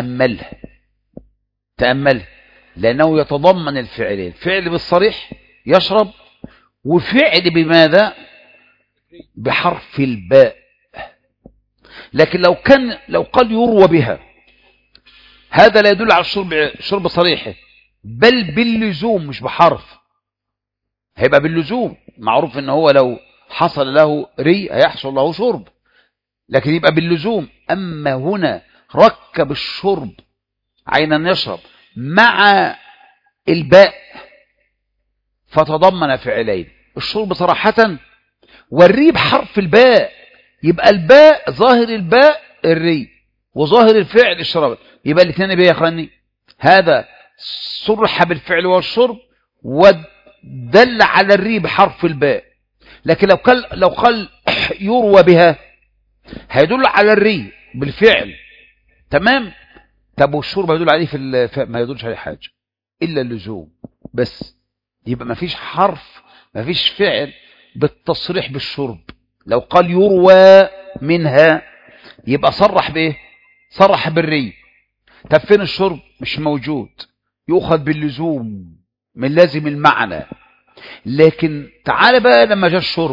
Speaker 1: تأمل لأنه يتضمن الفعلين، فعل بالصريح يشرب، وفعل بماذا؟ بحرف الباء. لكن لو قال يروى بها، هذا لا يدل على الشرب صريحه بل باللزوم مش بحرف، هيبقى باللزوم. معروف ان هو لو حصل له ري هيحصل له شرب، لكن يبقى باللزوم. اما هنا ركب الشرب عينا يشرب مع الباء فتضمن فعلين، الشرب صراحة والري بحرف الباء، يبقى الباء ظاهر الباء الري وظاهر الفعل الشراب، يبقى الاثنين بيه يا اخواني. هذا صرح بالفعل والشرب ودل على الري بحرف الباء. لكن لو قال يروى بها هيدل على الري بالفعل. تمام؟ طب والشرب هيدل عليه ما يدلش عليه حاجه الا اللزوم بس. يبقى ما فيش حرف، ما فيش فعل بالتصريح بالشرب. لو قال يروى منها يبقى صرح بايه؟ صرح بالري. طب فين الشرب؟ مش موجود، يؤخذ باللزوم من لازم المعنى. لكن تعال بقى لما جاء الشرب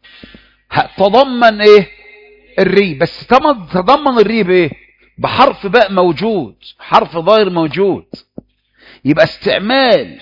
Speaker 1: تضمن ايه؟ الري، بس تضمن الري بايه؟ بحرف باء موجود، حرف ظاهر موجود. يبقى استعمال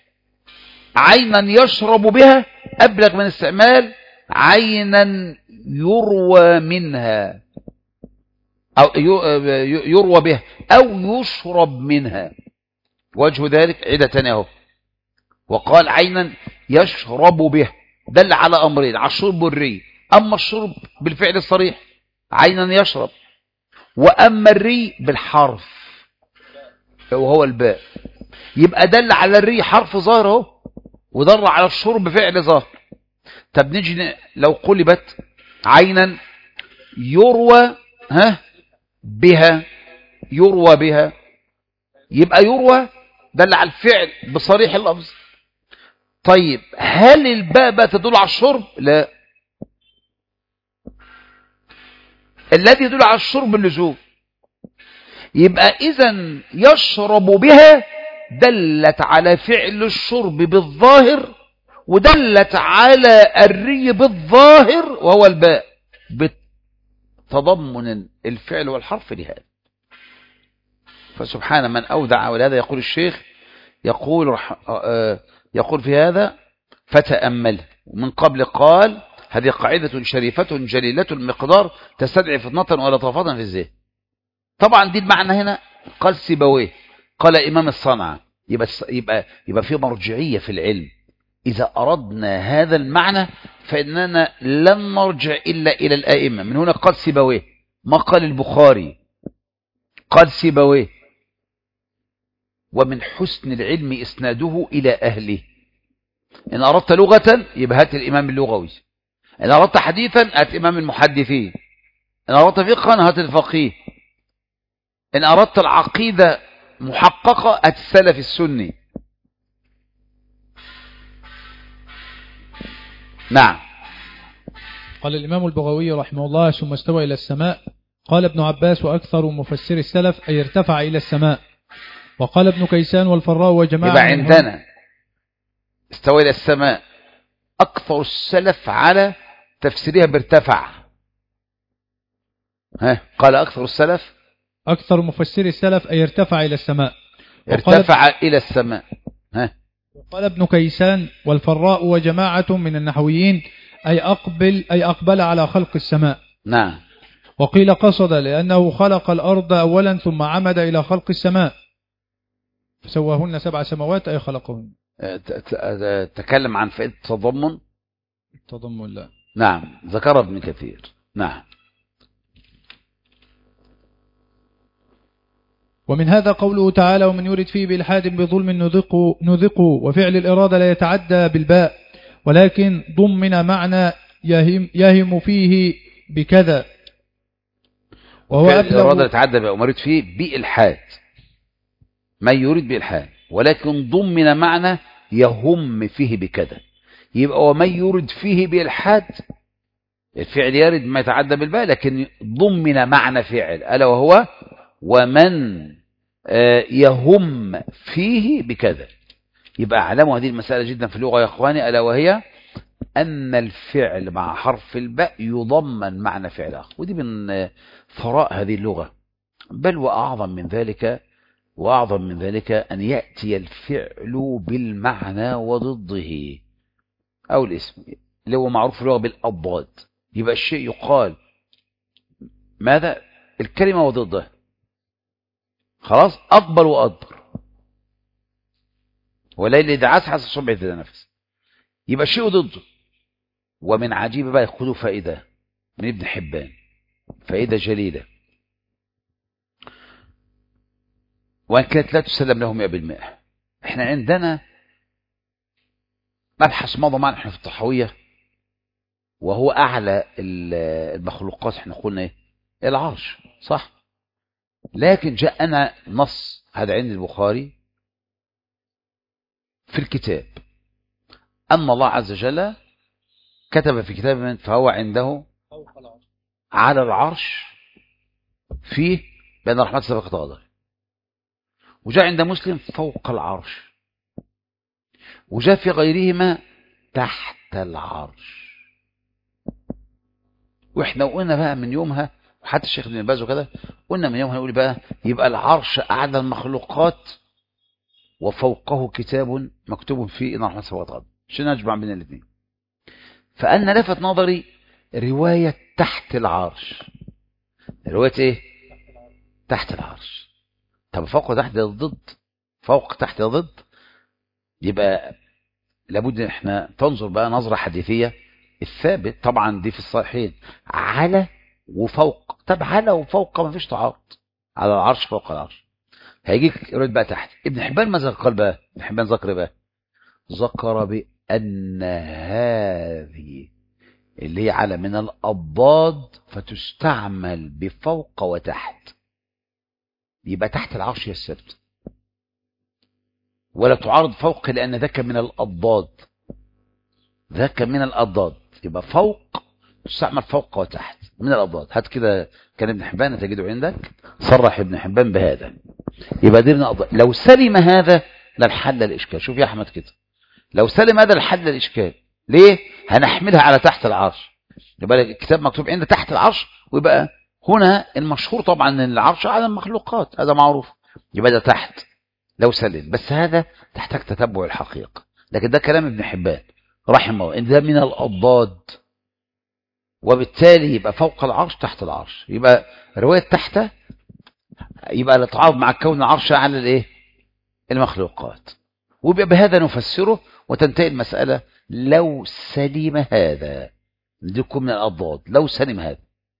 Speaker 1: عينا يشرب بها أبلغ من استعمال عينا يروى منها أو يروى بها أو يشرب منها. وجه ذلك عدة تانية اهو، وقال عينا يشرب بها دل على أمرين، على الشرب والري. أما الشرب بالفعل الصريح عينا يشرب، وأما الري بالحرف وهو الباء، يبقى دل على الري حرف ظاهر اهو، ودل على الشرب فعل ظاهر. طب نيجي لو قلبت عينا يروى بها، يروى بها، يبقى يروى دل على الفعل بصريح اللفظ. طيب هل الباء بقى تدل على الشرب؟ لا، الذي يدل على الشرب اللزوم. يبقى إذن يشرب بها دلت على فعل الشرب بالظاهر، ودلت على الري بالظاهر وهو الباء، بتضمن الفعل والحرف لهذا. فسبحان من أودع. ولهذا يقول الشيخ يقول في هذا فتأمل. ومن قبل قال هذه قاعدة شريفة جليلة المقدار تستدعي فطنة ولا طرفة في الذهن. طبعا دي المعنى هنا قال سيبويه، قال إمام الصنعة. يبقى في مرجعية في العلم. إذا أردنا هذا المعنى فإننا لن نرجع إلا إلى الآئمة. من هنا قال سيبويه، ما قال البخاري، قال سيبويه. ومن حسن العلم إسناده إلى أهله. إن أردت لغة يبقى هات الإمام اللغوي، إن أردت حديثا هات إمام المحدثين، إن أردت فقها هات الفقيه، إن أردت العقيدة محققة هات السلف السني. نعم.
Speaker 2: قال الإمام البغوي رحمه الله ثم استوى إلى السماء. قال ابن عباس وأكثر مفسر السلف أي ارتفع إلى السماء. وقال ابن كيسان والفراء وجماعة
Speaker 1: يبقى عندنا استوى إلى السماء أكثر السلف على تفسيرها بارتفع. قال أكثر السلف،
Speaker 2: أكثر مفسر السلف أي ارتفع إلى السماء،
Speaker 1: ارتفع إلى السماء.
Speaker 2: وقال ابن كيسان والفراء وجماعة من النحويين أي أقبل على خلق السماء.
Speaker 1: نعم.
Speaker 2: وقيل قصد لأنه خلق الأرض أولا ثم عمد إلى خلق السماء فسواهن 7 سماوات أي خلقهن.
Speaker 1: تكلم عن فائدة التضمن.
Speaker 2: التضمن لا.
Speaker 1: نعم ذكر ابن كثير. نعم.
Speaker 2: ومن هذا قوله تعالى ومن يرد فيه بإلحاد بظلم نذقه وفعل الإرادة لا يتعدى بالباء ولكن ضمن معنى يهم فيه بكذا وهو
Speaker 1: الإرادة يتعدى بقى ومريد فيه بإلحاد ما يريد بإلحاد ولكن ضمن معنى يهم فيه بكذا. يبقى ومن يريد فيه بإلحاد الفعل يرد ما يتعدى بالباء لكن ضمن معنى فعل ألا وهو ومن يهم فيه بكذا. يبقى اعلموا هذه المسألة جدا في اللغة يا اخواني ألا وهي أن الفعل مع حرف الباء يضمن معنى فعل آخر ودي من ثراء هذه اللغة. بل وأعظم من ذلك أن يأتي الفعل بالمعنى وضده أو الاسم اللي هو معروف في اللغة بالأضداد. يبقى الشيء يقال ماذا الكلمة وضدها خلاص أقبل وأدبر والليل إذا عسعس الصبح إذا نفس. يبقى الشيء ضده. ومن عجيب بقى يأخذوا فائدة من ابن حبان فائدة جليلة وإن كانت لا تسلم لهم 100%. احنا عندنا مبحث مضى معنا احنا في الطحاوية وهو أعلى المخلوقات. احنا قلنا ايه العرش صح. لكن جاءنا نص هذا عند البخاري في الكتاب أن الله عز وجل كتب في كتاب فهو عنده على العرش فيه بين رحمة سبقت غضب. وجاء عند مسلم فوق العرش وجاء في غيرهما تحت العرش. واحنا قلنا بقى من يومها وحتى الشيخ ابن باز وكده قلنا من يومها نقول بقى يبقى العرش أعلى المخلوقات وفوقه كتاب مكتوب فيه إن رحمة سبقت غضب عشان نجمع بين الاثنين. فأنا لفت نظري رواية تحت العرش. رواية ايه تحت العرش. طب فوق وتحت ضد فوق تحت ضد. يبقى لابد ان احنا تنظر بقى نظرة حديثية. الثابت طبعا دي في الصحيحين على وفوق. طب على وفوق ما فيش تعارض. على العرش فوق العرش. هيجيك رواية بقى تحت. ابن حبان ماذا قال بقى ابن حبان ذكر بقى ذكر بأن هذه اللي هي على من الأضداد فتستعمل بفوق وتحت. يبقى تحت العرش هي الثابت ولا تعارض فوق لأن ذاك من الأضداد. ذاك من الأضداد يبقى فوق تستعمل فوق وتحت من الأضداد. هات كده كان ابن حبان تجده عندك صرح ابن حبان بهذا. يبقى دي من الأضداد. لو سلم هذا لنحل الإشكال. شوف يا أحمد كده لو سلم هذا لحل الإشكال. ليه هنحملها على تحت العرش. يبقى الكتاب مكتوب عند تحت العرش ويبقى هنا المشهور طبعا ان العرش على المخلوقات هذا معروف. يبقى ده تحت لو سلم. بس هذا تحتاج تتبع الحقيقة. لكن ده كلام ابن حبان رحمه الله ان ده من الأضداد وبالتالي يبقى فوق العرش تحت العرش. يبقى رواية تحت يبقى لتعارض مع كون العرش على الايه المخلوقات. ويبقى بهذا نفسره وتنتهي المسألة. لو سلم هذا نديكم من الأضداد لو سلم هذا.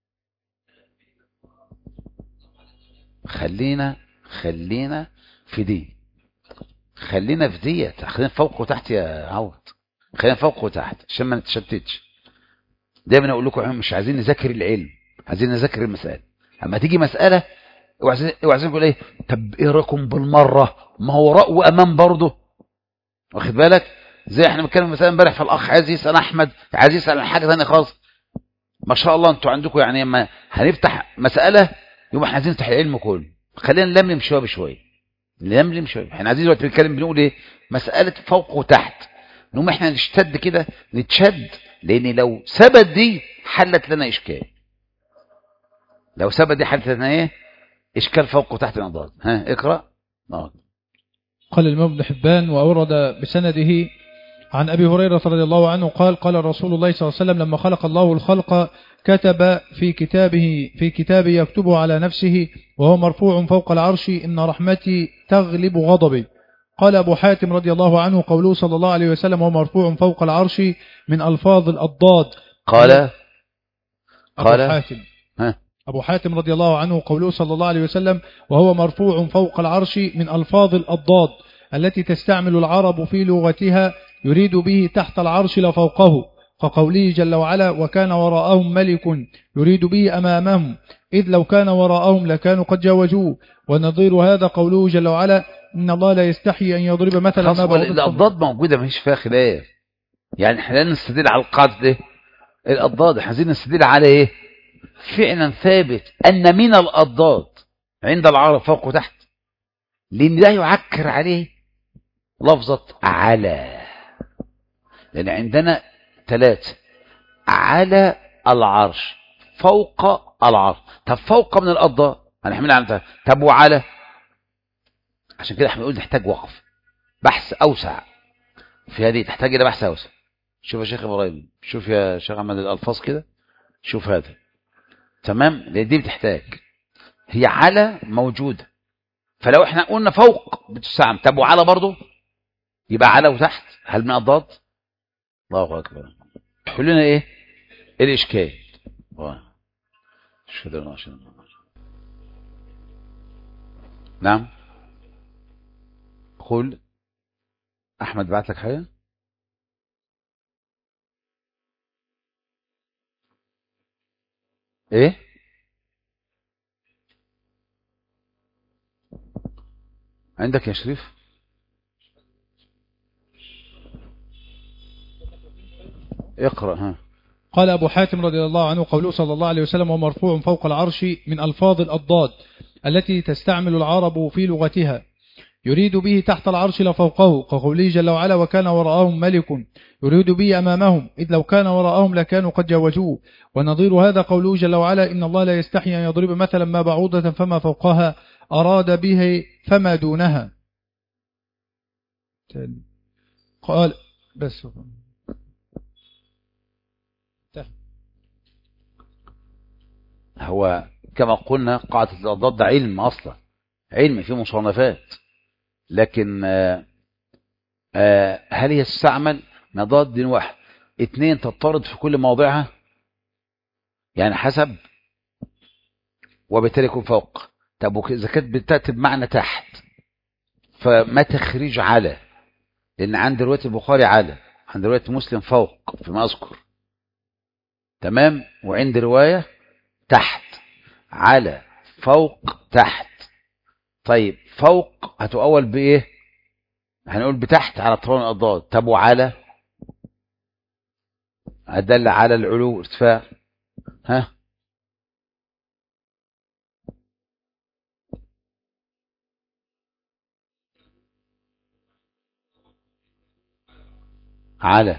Speaker 1: خلينا في دي. خلينا في ديت. خلينا فوق وتحت يا عوض. خلينا فوق وتحت عشان ما نتشتتش. دايما اقول لكم مش عايزين نذاكر العلم عايزين نذاكر المسألة. اما تيجي مسألة وعايزين نقول ايه طب ايه رايكم بالمرة ما هو وراء وامام برضه. واخد بالك زي احنا بنتكلم مثلا امبارح في الاخ عايز يسال احمد عايز يسال عن حاجه ثانيه خالص. ما شاء الله انتوا عندكم يعني اما هنفتح مساله يبقى احنا عايزين نفتح العلم كله. خلينا نلملم شويه بشويه. نلملم شويه. احنا عايزين دلوقتي نتكلم بنقول ايه مساله فوق وتحت. نقوم احنا نشتد كده نتشد لان لو ثبت دي حلت لنا اشكال. لو ثبت دي حلت لنا ايه اشكال فوق وتحت الأضداد. ها اقرا.
Speaker 2: قال الإمام ابن حبان وأورد بسنده عن أبي هريرة رضي الله عنه قال قال رسول الله صلى الله عليه وسلم لما خلق الله الخلق كتب في كتاب يكتبه على نفسه وهو مرفوع فوق العرش إن رحمتي تغلب غضبي. قال أبو حاتم رضي الله عنه قوله صلى الله عليه وسلم وهو مرفوع فوق العرش من ألفاظ الأضداد.
Speaker 1: قال
Speaker 2: أبو حاتم رضي الله عنه قوله صلى الله عليه وسلم وهو مرفوع فوق العرش من ألفاظ الأضداد التي تستعمل العرب في لغتها يريد به تحت العرش لفوقه، كقوله جل وعلا وكان وراءهم ملك يريد به أمامهم إذ لو كان وراءهم لكانوا قد جاوزوه. ونظير هذا قوله جل وعلا إن الله لا يستحي أن يضرب مثلا ما بعوضة.
Speaker 1: الأضداد موجودة مفيش فيها خلاف، يعني احنا نستدل على القاعدة ده الأضداد، احنا عايزين نستدل على ايه؟ فعلا ثابت أن من الأضداد عند العرب فوق وتحت، لأن ده يعكر عليه لفظة على، لأن عندنا 3 على العرش فوق العرش. طب فوق من الأضداد هنحملها على طب وعلى، عشان كده احنا بنقول نحتاج وقف بحث أوسع في هذه، تحتاج إلى بحث أوسع. شوف يا شيخ إبراهيم، شوف يا شيخ أحمد الألفاظ كده، شوف هذا تمام، لأن دي بتحتاج، هي على موجودة، فلو احنا قلنا فوق بتستعمل، طب وعلى برضه يبقى على وتحت، هل من أضداد؟ الله أكبر. حلنا ايه الإشكال؟ نعم قل. أحمد بعت لك حاجة؟ ايه عندك يا شريف؟ اقرأ. ها.
Speaker 2: قال أبو حاتم رضي الله عنه قوله صلى الله عليه وسلم ومرفوع فوق العرش من ألفاظ الأضداد التي تستعمل العرب في لغتها يريد به تحت العرش لفوقه، كقوله جل وعلا وكان وراءهم ملك يريد به أمامهم إذ لو كان وراءهم لكانوا قد جاوزوه. ونظير هذا قوله جل وعلا إن الله لا يستحي أن يضرب مثلا ما بعوضة فما فوقها أراد به فما دونها. قال بس
Speaker 1: هو كما قلنا قاعدة الأضداد ده علم أصلا، علم فيه مصنفات، لكن هل هي تستعمل مضاد واحد 2 تضطرد في كل موضعها، يعني حسب، وبالتالي يكون فوق. طب إذا كانت بتأتي بمعنى تحت فما تخريج على، لأن عند رواية البخاري على، عند رواية مسلم فوق فيما أذكر تمام، وعند رواية تحت، على فوق تحت. طيب فوق هتؤول بإيه؟ هنقول بتحت على طرون الأضداد. طب وعلى أدل على العلو ارتفاع. ها على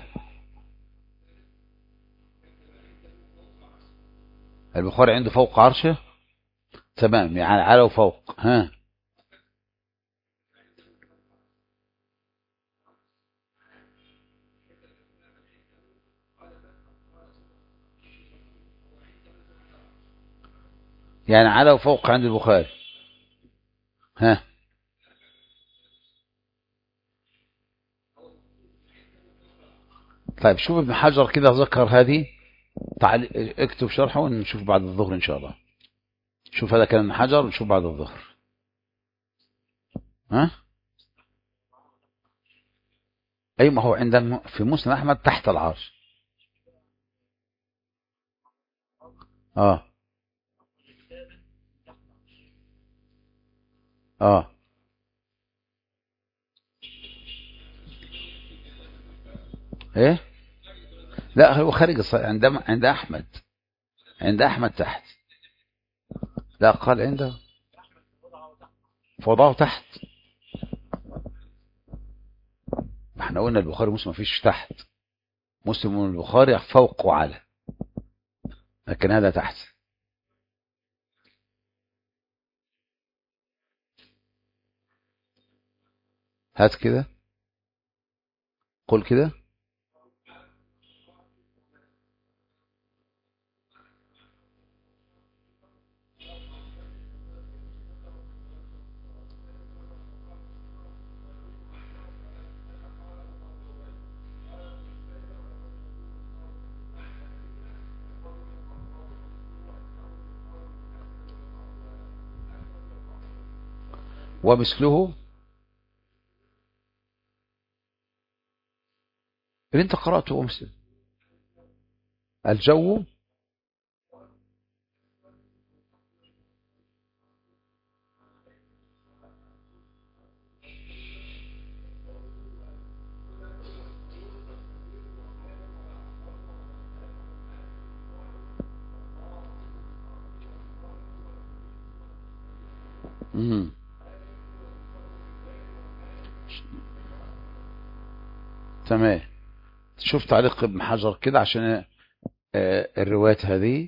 Speaker 1: البخاري عنده فوق عرشه تمام، يعني على وفوق. ها يعني على وفوق عند البخاري. ها طيب شوف ابن حجر كده ذكر هذه، تعال اكتب شرحه ونشوف بعد الظهر ان شاء الله. شوف هذا كلام ابن حجر ونشوف بعد الظهر. ها اي ما هو عندنا في مسند احمد تحت العرش. اه اه ايه لا هو خارج عند احمد، عند احمد تحت. لا قال عنده فوضعه تحت. احنا قلنا البخاري ومسلم ما فيش تحت، مسلم والبخاري فوق وعلى، لكن هذا تحت. هات كده قل كده. ومثله اللي انت قرأته ومثله. الجو تمام. شوف تعليق ابن حجر كده عشان الروايات هذه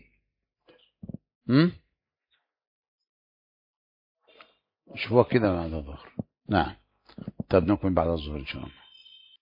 Speaker 1: شوفوها كده بعد الظهر. نعم. طب نكمل بعد الظهر إن شاء الله.